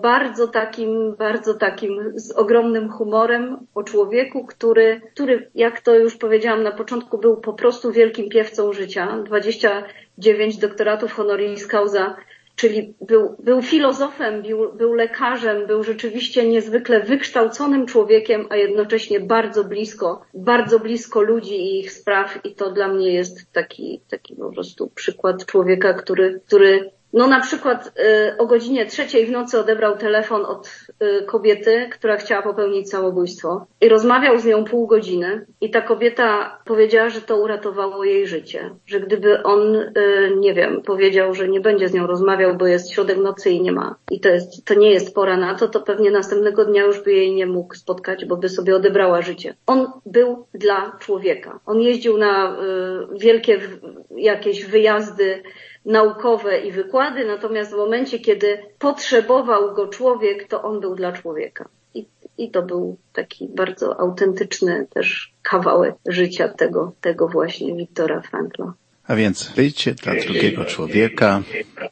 bardzo takim z ogromnym humorem o człowieku, który, jak to już powiedziałam na początku, był po prostu wielkim piewcą życia. 29 doktoratów honoris causa, czyli był filozofem, był lekarzem, był rzeczywiście niezwykle wykształconym człowiekiem, a jednocześnie bardzo blisko ludzi i ich spraw. I to dla mnie jest taki po prostu przykład człowieka, który no na przykład o godzinie 3:00 w nocy odebrał telefon od kobiety, która chciała popełnić samobójstwo i rozmawiał z nią pół godziny i ta kobieta powiedziała, że to uratowało jej życie, że gdyby on, nie wiem, powiedział, że nie będzie z nią rozmawiał, bo jest środek nocy i nie ma i to nie jest pora na to pewnie następnego dnia już by jej nie mógł spotkać, bo by sobie odebrała życie. On był dla człowieka. On jeździł na wielkie jakieś wyjazdy naukowe i wykłady, natomiast w momencie, kiedy potrzebował go człowiek, to on był dla człowieka. I to był taki bardzo autentyczny też kawałek życia tego właśnie Wiktora Frankla. A więc życie dla drugiego człowieka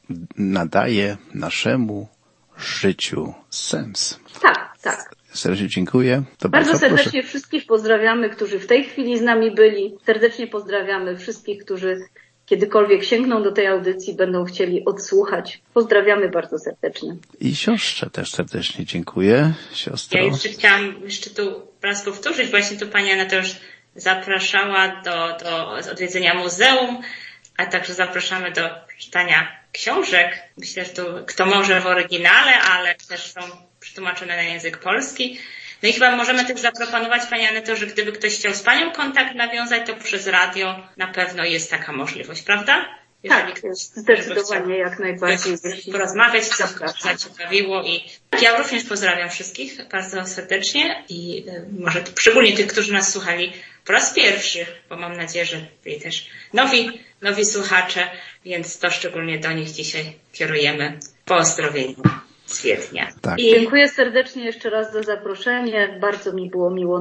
nadaje naszemu życiu sens. Tak. Serdecznie dziękuję. To bardzo serdecznie wszystkich pozdrawiamy, którzy w tej chwili z nami byli. Serdecznie pozdrawiamy wszystkich, którzy kiedykolwiek sięgną do tej audycji, będą chcieli odsłuchać. Pozdrawiamy bardzo serdecznie. I siostrze też serdecznie dziękuję. Siostro. Ja jeszcze chciałam tu raz powtórzyć, właśnie tu pani Anna też zapraszała do odwiedzenia muzeum, a także zapraszamy do czytania książek. Myślę, że tu kto może w oryginale, ale też są przetłumaczone na język polski. No i chyba możemy też zaproponować pani Aneto, że gdyby ktoś chciał z panią kontakt nawiązać, to przez radio na pewno jest taka możliwość, prawda? Jeżeli tak, zdecydowanie, jak najbardziej. Porozmawiać, coś zaciekawiło i ja również pozdrawiam wszystkich bardzo serdecznie i może szczególnie tych, którzy nas słuchali po raz pierwszy, bo mam nadzieję, że byli też nowi słuchacze, więc to szczególnie do nich dzisiaj kierujemy pozdrowienia. Świetnie. Tak. I dziękuję serdecznie jeszcze raz za zaproszenie. Bardzo mi było miło